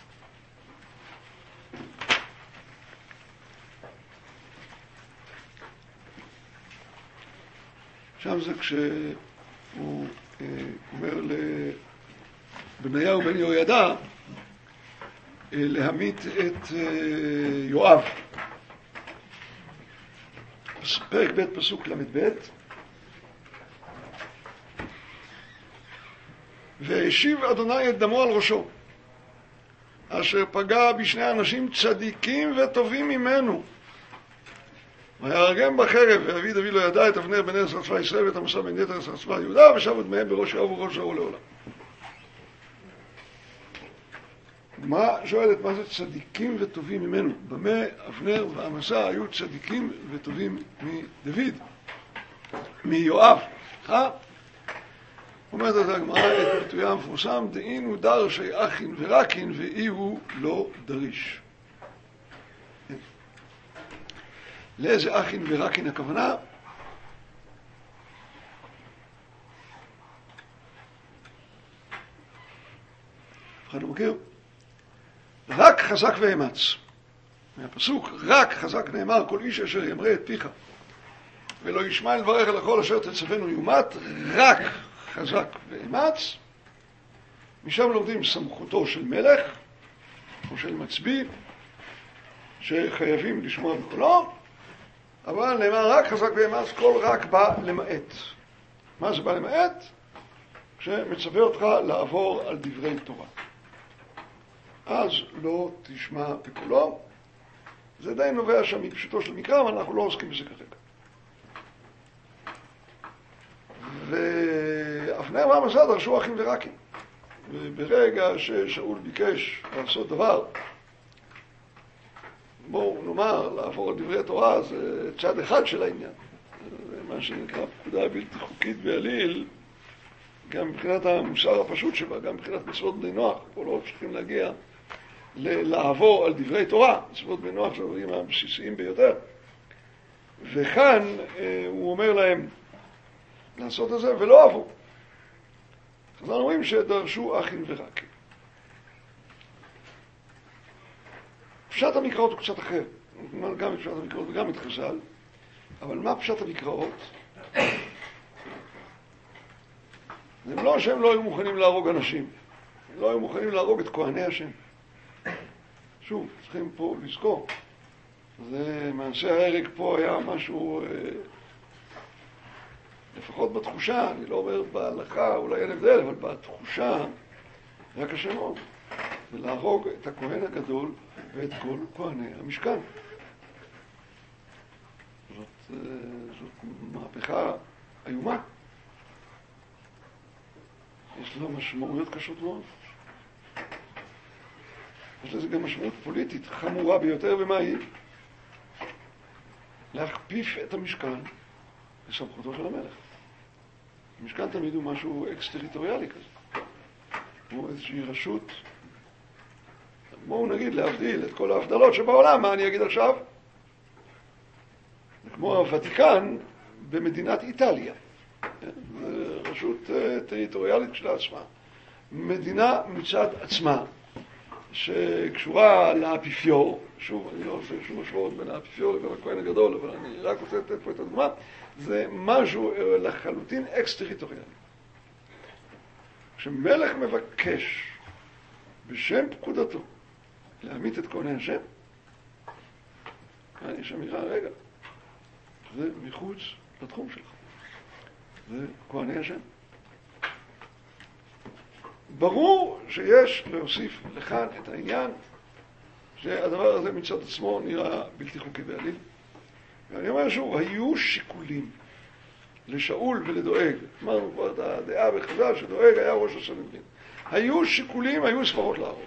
שם זה כשהוא אומר לבניהו בן יהוידע להמית את יואב. פרק ב' פסוק ל"ב. והשיב אדוני את דמו על ראשו, אשר פגע בשני אנשים צדיקים וטובים ממנו. ויהרגם בחרב, ואבי דוד לא ידע את אבנר בן עזרא צבא ישראל ואת עמסה בן יתר עשרה צבא יהודה, ושבו דמיהם בראש יואב וראש שאול לעולם. מה שואלת, מה זה צדיקים וטובים ממנו? במה אבנר ועמסה היו צדיקים וטובים מדוד, מיואב? אומרת את הגמרא את ביטויה המפורסם, דאין הוא דרשי אחין ורקין ואי הוא לא דריש. לאיזה אחין ורקין הכוונה? אחד לא מכיר? רק חזק ואמץ. מהפסוק רק חזק נאמר כל איש אשר ימרה את פיך ולא ישמע אל דבריך לכל אשר תצוונו יומת, רק חזק ואמץ. משם לומדים סמכותו של מלך או של מצביא שחייבים לשמוע בקולו, אבל נאמר רק חזק ואמץ, כל רק בא למעט. מה זה בא למעט? כשמצווה אותך לעבור על דברי תורה, אז לא תשמע בקולו. זה די נובע שם מפשוטו של מקרא, אבל אנחנו לא עוסקים בזה כרגע. ואבנר ועמסה דרשו אחים ורקים, וברגע ששאול ביקש לעשות דבר, בואו נאמר, לעבור על דברי התורה, זה צד אחד של העניין. זה מה שנקרא פקודה בלתי חוקית בעליל, גם מבחינת המוסר הפשוט שבה, גם מבחינת מצוות בני נוח. פה לא צריכים להגיע לעבור על דברי תורה. מצוות בני נוח זה הדברים הבסיסיים ביותר. וכאן הוא אומר להם, לעשות את זה ולא אהבו. חז"ל אומרים שדרשו אחים ורקים. פשט המקראות הוא קצת אחר. גם את פשט המקראות וגם את חז"ל. אבל מה פשט המקראות? זה לא שהם לא היו מוכנים להרוג אנשים. הם לא היו מוכנים להרוג את כהני השם. שוב, צריכים פה לזכור. זה מעשה ההרג פה היה משהו, לפחות בתחושה, אני לא אומר בהלכה, אולי אין הבדל, אבל בתחושה היה קשה מאוד. ולהרוג את הכהן הגדול ואת כל כהני המשכן. זאת מהפכה איומה. יש לה משמעויות קשות מאוד. יש לזה גם משמעות פוליטית חמורה ביותר, ומה היא? להכפיף את המשכן לסמכותו של המלך. המשכן תמיד הוא משהו אקס-טריטוריאלי כזה. הוא איזושהי רשות. בואו נגיד להבדיל את כל ההבדלות שבעולם, מה אני אגיד עכשיו? זה כמו הוותיקן במדינת איטליה. זה רשות טריטוריאלית של עצמה. מדינה מצד עצמה, שקשורה לאפיפיור, שוב, אני לא עושה שום השוואות בין האפיפיור לבין הכהן הגדול, אבל אני רק רוצה לתת פה את הדוגמה, זה משהו לחלוטין אקס-טריטוריאלי. כשמלך מבקש בשם פקודתו להמית את כהני השם, יש אמירה, רגע, זה מחוץ לתחום שלך. זה כהני השם. ברור שיש להוסיף לכאן את העניין שהדבר הזה מצד עצמו נראה בלתי חוקי בעליל. ואני אומר שוב, היו שיקולים לשאול ולדואג. אמרנו כבר את הדעה בחז"ל שדואג היה ראש הסנהדרין. היו שיקולים, היו סברות להרוג.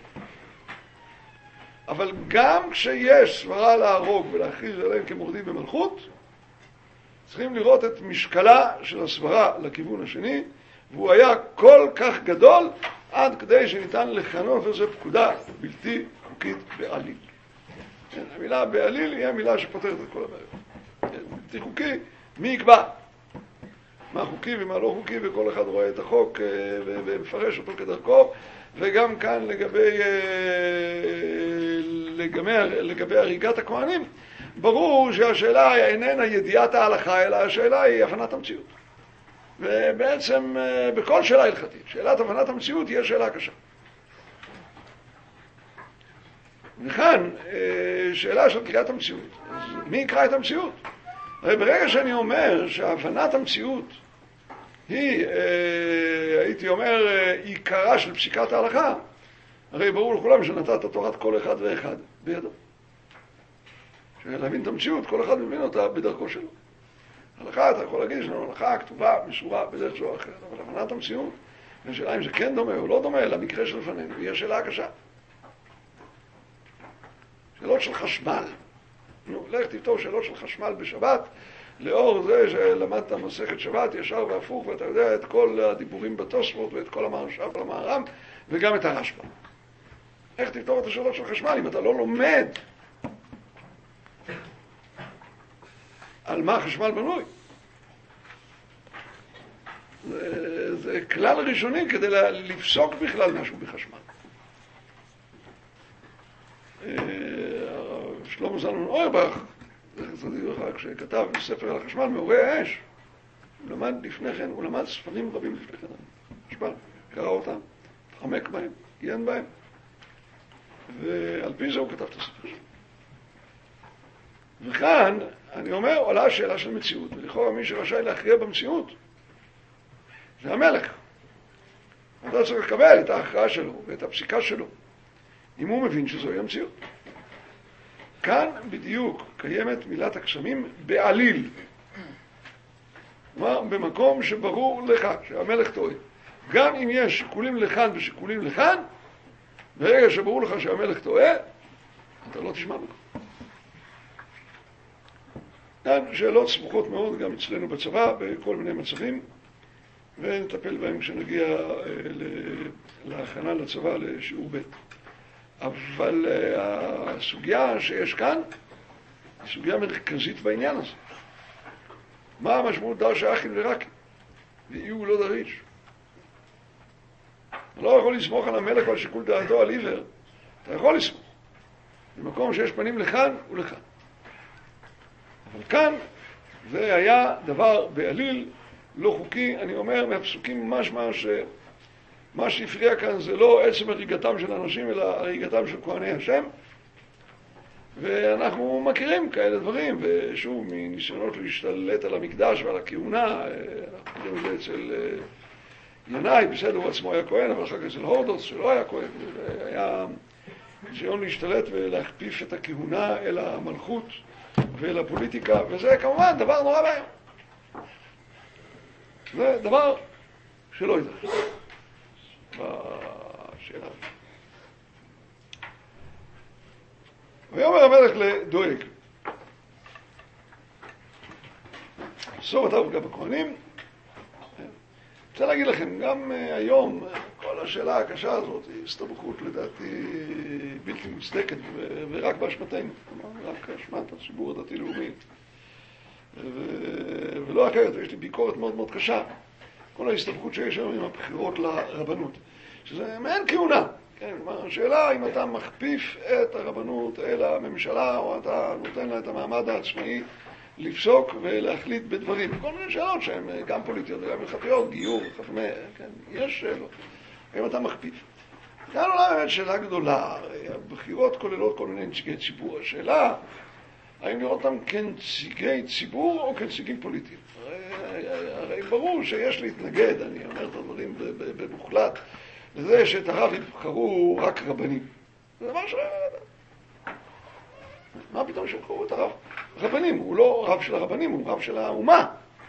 אבל גם כשיש סברה להרוג ולהכריז עליהם כמורדים במלכות, צריכים לראות את משקלה של הסברה לכיוון השני, והוא היה כל כך גדול עד כדי שניתן לכנות את זה פקודה בלתי חוקית בעליל. המילה בעליל היא המילה שפותרת את כל הבעיות. בלתי חוקי, מי יקבע? מה חוקי ומה לא חוקי, וכל אחד רואה את החוק ומפרש אותו כדרכו, וגם כאן לגבי הריגת הכהנים, ברור שהשאלה איננה ידיעת ההלכה, אלא השאלה היא הבנת המציאות. ובעצם בכל שאלה הלכתית, שאלת הבנת המציאות היא השאלה קשה. וכאן, שאלה של קריאת המציאות. אז מי יקרא את המציאות? הרי ברגע שאני אומר שהבנת המציאות היא, הייתי אומר, עיקרה של פסיקת ההלכה, הרי ברור לכולם שנתת תורת כל אחד ואחד בידו. להבין את המציאות, כל אחד מבין אותה בדרכו שלו. הלכה, אתה יכול להגיד שלנו, הלכה כתובה, מסורה, בדרך זו או אחרת, אבל הבנת המציאות, השאלה אם זה כן דומה או לא דומה למקרה שלפנינו, היא השאלה הקשה. שאלות של חשמל. לך תפתור שאלות של חשמל בשבת, לאור זה שלמדת מסכת שבת ישר והפוך, ואתה יודע את כל הדיבורים בתוספות ואת כל המהרש"א והמהר"ם, וגם את הרשב"א. איך תפתור את השאלות של חשמל אם אתה לא לומד על מה החשמל בנוי? זה כלל ראשוני כדי לפסוק בכלל משהו בחשמל. שלמה זלמן אוירבך, כשכתב ספר על החשמל, מעורי האש, הוא למד לפני כן, הוא למד ספרים רבים לפני כן, חשמל, קרא אותם, התחמק בהם, עיין בהם, ועל פי זה הוא כתב את הספר שלו. וכאן, אני אומר, עולה השאלה של מציאות, ולכאורה מי שרשאי להכריע במציאות, זה המלך. אתה צריך לקבל את ההכרעה שלו ואת הפסיקה שלו, אם הוא מבין שזוהי המציאות. כאן בדיוק קיימת מילת הקסמים בעליל. כלומר, במקום שברור לך שהמלך טועה. גם אם יש שיקולים לכאן ושיקולים לכאן, ברגע שברור לך שהמלך טועה, אתה לא תשמע בו. כאן שאלות סבוכות מאוד גם אצלנו בצבא, בכל מיני מצבים, ונטפל בהם כשנגיע להכנה לצבא לשיעור ב'. אבל הסוגיה שיש כאן היא סוגיה מרכזית בעניין הזה. מה המשמעות דרשה אחים ורקים? ואיהו לא דריש. אתה לא יכול לסמוך על המלך ועל שיקול דעתו על עיוור. אתה יכול לסמוך. במקום שיש פנים לכאן ולכאן. אבל כאן זה היה דבר בעליל לא חוקי. אני אומר מהפסוקים מה שהפריע כאן זה לא עצם הריגתם של אנשים, אלא הריגתם של כהני השם. ואנחנו מכירים כאלה דברים, ושוב, מניסיונות להשתלט על המקדש ועל הכהונה, אנחנו יודעים את זה אצל ינאי, בסדר, הוא עצמו היה כהן, אבל אחר כך אצל הורדוס, שלא היה כהן, היה ניסיון להשתלט ולהכפיף את הכהונה אל המלכות ואל הפוליטיקה, וזה כמובן דבר נורא בעיה. זה דבר שלא ייתכן בשאלה. ויאמר המלך לדואג, סור אתה וגם בכהנים. רוצה להגיד לכם, גם היום כל השאלה הקשה הזאת היא הסתבכות לדעתי בלתי מוצדקת ורק באשמתנו, רק אשמת הציבור הדתי-לאומי ולא אחרת. יש לי ביקורת מאוד מאוד קשה כל ההסתבכות שיש היום עם הבחירות לרבנות, שזה מעין כהונה. כן, השאלה אם אתה מכפיף את הרבנות אל הממשלה או אתה נותן לה את המעמד העצמאי לפסוק ולהחליט בדברים. כל מיני שאלות שהן גם פוליטיות וגם הלכתיות, גיור, חכמה, כן, יש שאלות. האם אתה מכפיף? כאן עולה באמת שאלה גדולה. הבחירות כוללות כל מיני נציגי ציבור. השאלה, האם לראות אותם כנציגי ציבור או כנציגים פוליטיים? הרי ברור שיש להתנגד, אני אומר את הדברים במוחלט, לזה שאת הרב יבחרו רק רבנים. זה דבר מה פתאום שיבחרו את הרב? רבנים, הוא לא רב של הרבנים, הוא רב של האומה.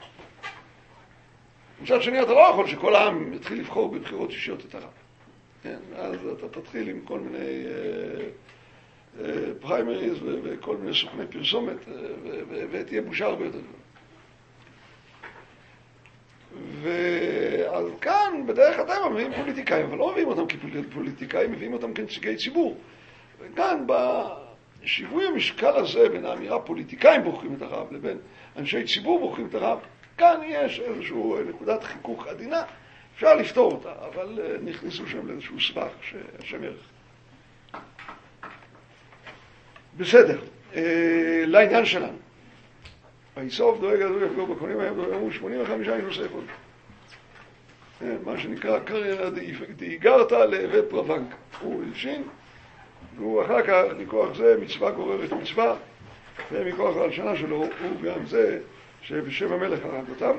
מצד שני, אתה לא יכול שכל העם יתחיל לבחור בבחירות אישיות את הרב. כן, אז אתה תתחיל עם כל מיני פריימריז וכל מיני סוכני פרסומת, ותהיה בושה הרבה יותר גדולה. ואז כאן בדרך הטבע מביאים פוליטיקאים, אבל לא מביאים אותם כפוליטיקאים, מביאים אותם כנציגי ציבור. וכאן בשיווי המשקל הזה בין האמירה פוליטיקאים בוחרים את הרב לבין אנשי ציבור בוחרים את הרב, כאן יש איזושהי נקודת חיכוך עדינה, אפשר לפתור אותה, אבל נכנסו שם לאיזשהו סבך שהשם ירך. בסדר, לעניין שלנו. ויסוף דואג הדואג יפגור בכהנים, היה דואגו 85 ינוסי חודש. מה שנקרא קריירה דאיגרת לעבד פרוונק. הוא הלשין, והוא אחר כך, מכוח זה, מצווה גוררת מצווה, ומכוח ההלשנה שלו הוא גם זה שבשם המלך הרג אותם.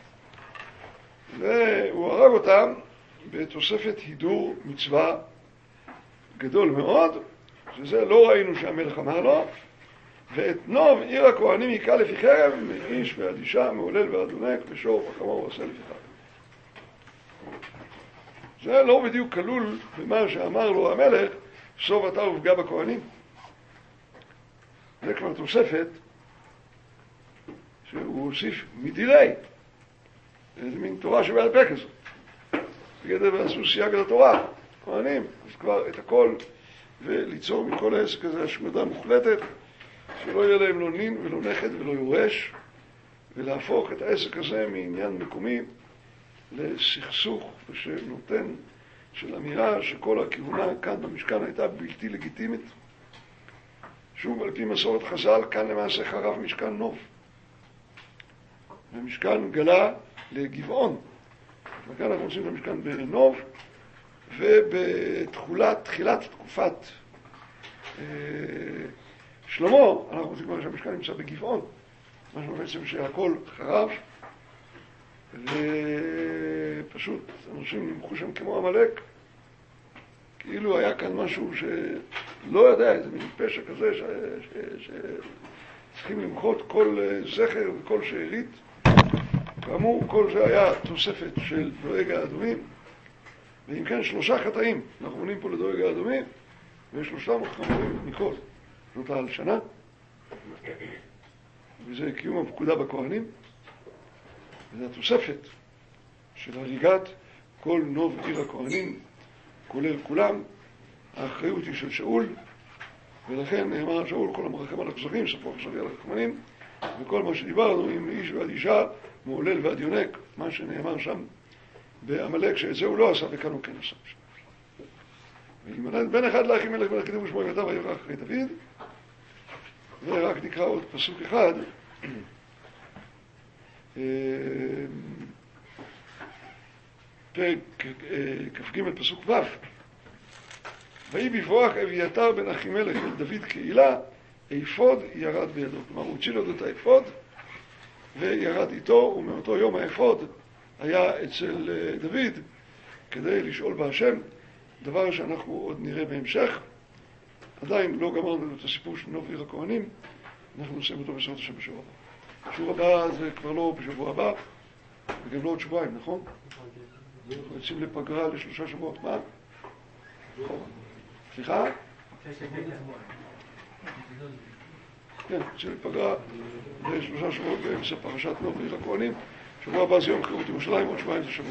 והוא הרג אותם בתוספת הידור מצווה גדול מאוד, שזה לא ראינו שהמלך אמר לו, ואת נוב עיר הכהנים יקע לפי חרב, מאיש ועד אישה, מעולל ועד עונק, ושור וחמור ועשה לפי חרב. זה לא בדיוק כלול במה שאמר לו המלך, סוב אתה ופגע בכהנים. זה כבר תוספת שהוא הוסיף מדילי, איזה מין תורה שבעל פה כזו. בגדר ועשו סייג לתורה, כהנים, אז כבר את הכל, וליצור מכל העסק הזה השמדה מוחלטת, שלא יהיה להם לא נין ולא נכד ולא יורש, ולהפוך את העסק הזה מעניין מקומי לסכסוך שנותן של אמירה שכל הכהונה כאן במשכן הייתה בלתי לגיטימית. שוב, על פי מסורת חז"ל, כאן למעשה חרב משכן נוב. ומשכן גלה לגבעון. וכאן אנחנו עושים את המשכן בנוב, ובתחילת תקופת שלמה, אנחנו רוצים כבר שהמשכן נמצא בגבעון, משהו בעצם שהכל חרב, ופשוט אנשים נמחו שם כמו המלאק, כאילו היה כאן משהו שלא יודע, איזה מין פשע כזה שצריכים למחות כל זכר וכל שארית. כאמור, כל זה היה תוספת של דואג האדומים, ואם כן 3 חטאים, אנחנו מונים פה לדואג האדומים, ו3 חמורים מכל. זאת ההלשנה, וזה קיום הפקודה בכהנים, וזה התוספת של הריגת כל נוב עיר הכהנים, כולל כולם. האחריות היא של שאול, ולכן נאמר שאול, כל המרחם על הכזרים, ספו אכזרי על הכהנים, וכל מה שדיברנו, עם איש ועד אישה, מעולל ועד יונק, מה שנאמר שם בעמלק, שאת זה הוא לא עשה וכאן הוא כן עשה. וימנן בן אחד לאחימלך בן הקדים ושמו ימתה ויברח אחרי דוד. ורק נקרא עוד פסוק אחד. פרק כ"ג פסוק ו'. ויהי בברוח אביתר בן אחימלך אל דוד קהילה, האפוד ירד בידו. כלומר, הוא הציל עוד את האפוד וירד איתו, ומאותו יום האפוד היה אצל דוד כדי לשאול בהשם, דבר שאנחנו עוד נראה בהמשך. עדיין לא גמרנו את הסיפור של נוב עיר הכהנים, אנחנו נסיים אותו בעזרת השם בשבוע הבא. בשבוע הבא זה כבר לא בשבוע הבא, וגם לא עוד שבועיים, נכון? אנחנו יוצאים לפגרה ל3 שבועות, מה? סליחה? כן, יוצאים לפגרה ל3 שבועות באמצע פרשת נוב עיר הכהנים. שבוע הבא זה יום חירות ירושלים, עוד שבועיים זה שבוע.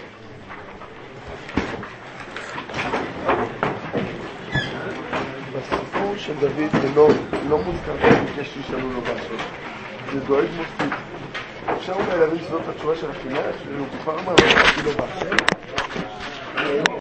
בסיפור של דוד לא מוזכר שביקש שישאלו לו משהו. זה דואג מוסיף. אפשר אולי להבין שזאת התשובה של הכנרת, שהוא כבר אמר, לא תגיד לו בהשם?